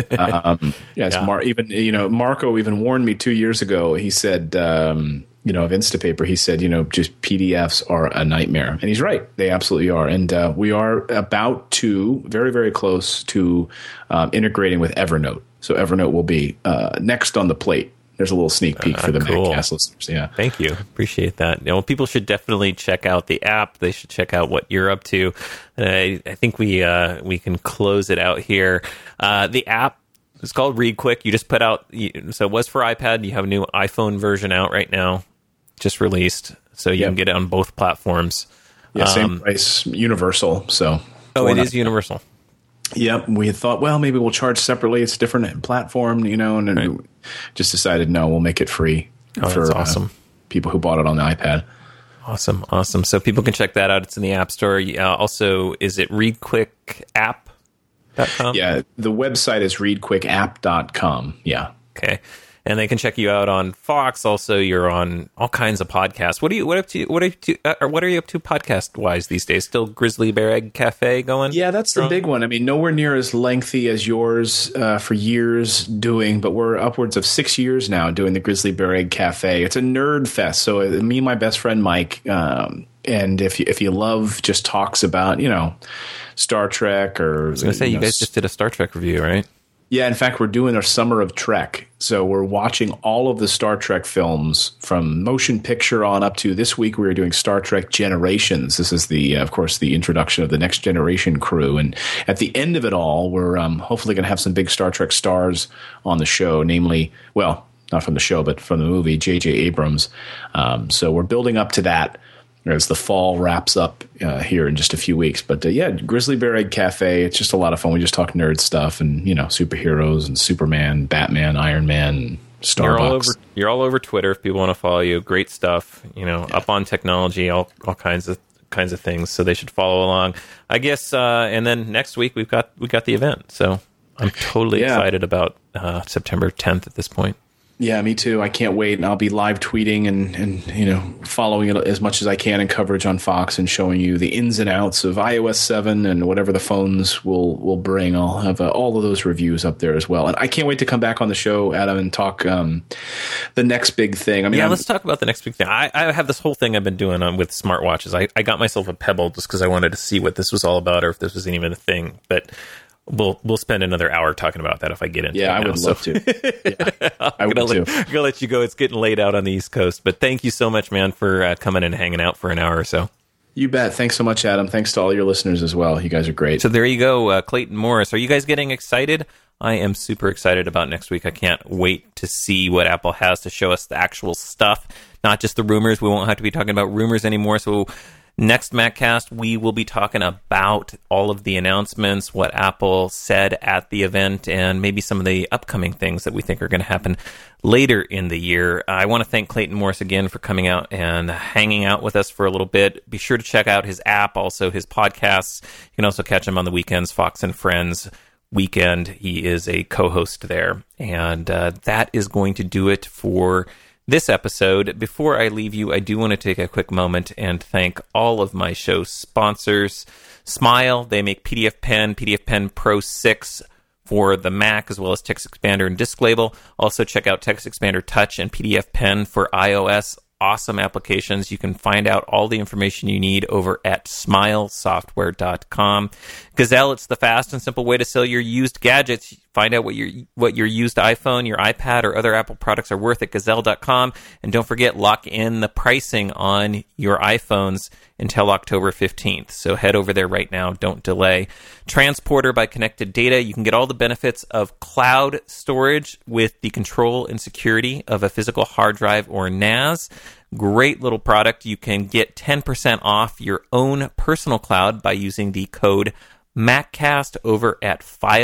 Marco even warned me 2 years ago. He said, of Instapaper, he said, just PDFs are a nightmare. And he's right. They absolutely are. And we are about to, very, very close to integrating with Evernote. So Evernote will be next on the plate. There's a little sneak peek for the Maccast listeners. Yeah. Thank you. Appreciate that. People should definitely check out the app. They should check out what you're up to. And I think we can close it out here. The app is called Read Quick. You just put out, so it was for iPad. You have a new iPhone version out right now, just released. So you can get it on both platforms. Yeah, same price, universal. So. Oh, it is universal. Yep. We had thought, well, maybe we'll charge separately. It's a different platform, and then just decided, no, we'll make it free for that's awesome. People who bought it on the iPad. Awesome. So people can check that out. It's in the App Store. Also, is it readquickapp.com? Yeah, the website is readquickapp.com. Yeah. Okay. And they can check you out on Fox. Also, you're on all kinds of podcasts. What are you up to podcast wise these days? Still Grizzly Bear Egg Cafe going? Yeah, that's strong? The big one. I mean, nowhere near as lengthy as yours for years doing, but we're upwards of 6 years now doing the Grizzly Bear Egg Cafe. It's a nerd fest. So me and my best friend Mike, and if you love just talks about Star Trek or I was going to say you guys just did a Star Trek review, right? Yeah, in fact, we're doing our summer of Trek. So we're watching all of the Star Trek films from motion picture on up to this week. We were doing Star Trek Generations. This is of course, the introduction of the Next Generation crew. And at the end of it all, we're hopefully going to have some big Star Trek stars on the show, namely, well, not from the show, but from the movie, J.J. Abrams. So we're building up to that as the fall wraps up here in just a few weeks. But yeah, Grizzly Bear Egg Cafe, it's just a lot of fun. We just talk nerd stuff and, superheroes and Superman, Batman, Iron Man, and Starbucks. You're all over Twitter if people want to follow you. Great stuff, up on technology, all kinds of things. So they should follow along, I guess. And then next week we got the event. So I'm totally excited about September 10th at this point. Yeah, me too. I can't wait, and I'll be live tweeting and following it as much as I can in coverage on Fox and showing you the ins and outs of iOS 7 and whatever the phones will bring. I'll have all of those reviews up there as well. And I can't wait to come back on the show, Adam, and talk the next big thing. Let's talk about the next big thing. I have this whole thing I've been doing with smartwatches. I got myself a Pebble just because I wanted to see what this was all about or if this was even a thing, but We'll spend another hour talking about that if I get into it. Yeah, I would love to. Yeah, I would too. I'm gonna let you go. It's getting late out on the East Coast, but thank you so much, man, for coming and hanging out for an hour or so. You bet. Thanks so much, Adam. Thanks to all your listeners as well. You guys are great. So there you go, Clayton Morris. Are you guys getting excited? I am super excited about next week. I can't wait to see what Apple has to show us, the actual stuff, not just the rumors. We won't have to be talking about rumors anymore. So next MacCast, we will be talking about all of the announcements, what Apple said at the event, and maybe some of the upcoming things that we think are going to happen later in the year. I want to thank Clayton Morris again for coming out and hanging out with us for a little bit. Be sure to check out his app, also his podcasts. You can also catch him on the weekends, Fox and Friends Weekend. He is a co-host there. And that is going to do it for this episode. Before I leave you, I do want to take a quick moment and thank all of my show sponsors. Smile, they make PDF Pen Pro 6 for the Mac, as well as TextExpander and Disk Label. Also check out TextExpander Touch and PDF Pen for iOS. Awesome applications. You can find out all the information you need over at smilesoftware.com. Gazelle, it's the fast and simple way to sell your used gadgets. Find out what your used iPhone, your iPad, or other Apple products are worth at Gazelle.com. And don't forget, lock in the pricing on your iPhones until October 15th. So head over there right now. Don't delay. Transporter by Connected Data. You can get all the benefits of cloud storage with the control and security of a physical hard drive or NAS. Great little product. You can get 10% off your own personal cloud by using the code MacCast over at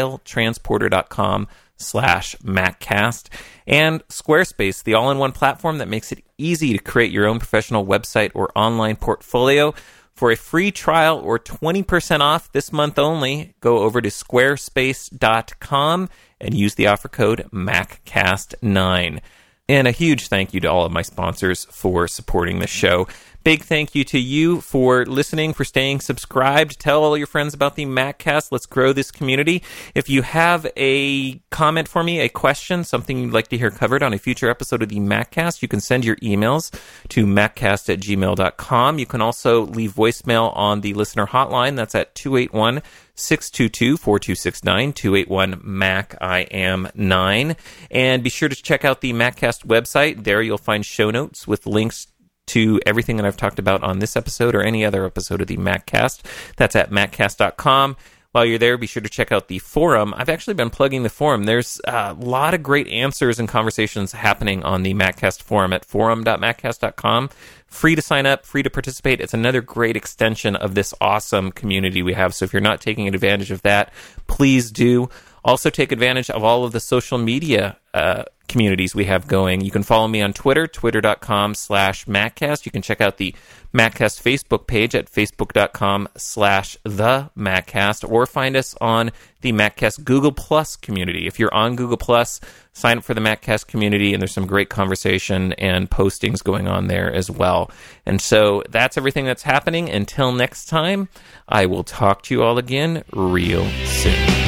filetransporter.com/MacCast. And Squarespace, the all-in-one platform that makes it easy to create your own professional website or online portfolio. For a free trial or 20% off this month only, go over to squarespace.com and use the offer code MacCast9. And a huge thank you to all of my sponsors for supporting the show. Big thank you to you for listening, for staying subscribed. Tell all your friends about the MacCast. Let's grow this community. If you have a comment for me, a question, something you'd like to hear covered on a future episode of the MacCast, you can send your emails to maccast@gmail.com. You can also leave voicemail on the listener hotline. That's at 281-622-4269, 281-MAC-I-AM-9. And be sure to check out the MacCast website. There you'll find show notes with links to everything that I've talked about on this episode or any other episode of the MacCast. That's at maccast.com. While you're there, be sure to check out the forum. I've actually been plugging the forum. There's a lot of great answers and conversations happening on the MacCast forum at forum.maccast.com. Free to sign up, free to participate. It's another great extension of this awesome community we have. So if you're not taking advantage of that, please do. Also take advantage of all of the social media communities we have going. You can follow me on Twitter, twitter.com/MacCast. You can check out the MacCast Facebook page at facebook.com/TheMacCast, or find us on the MacCast Google Plus community. If you're on Google Plus, sign up for the MacCast community, and there's some great conversation and postings going on there as well. And so that's everything that's happening. Until next time, I will talk to you all again real soon.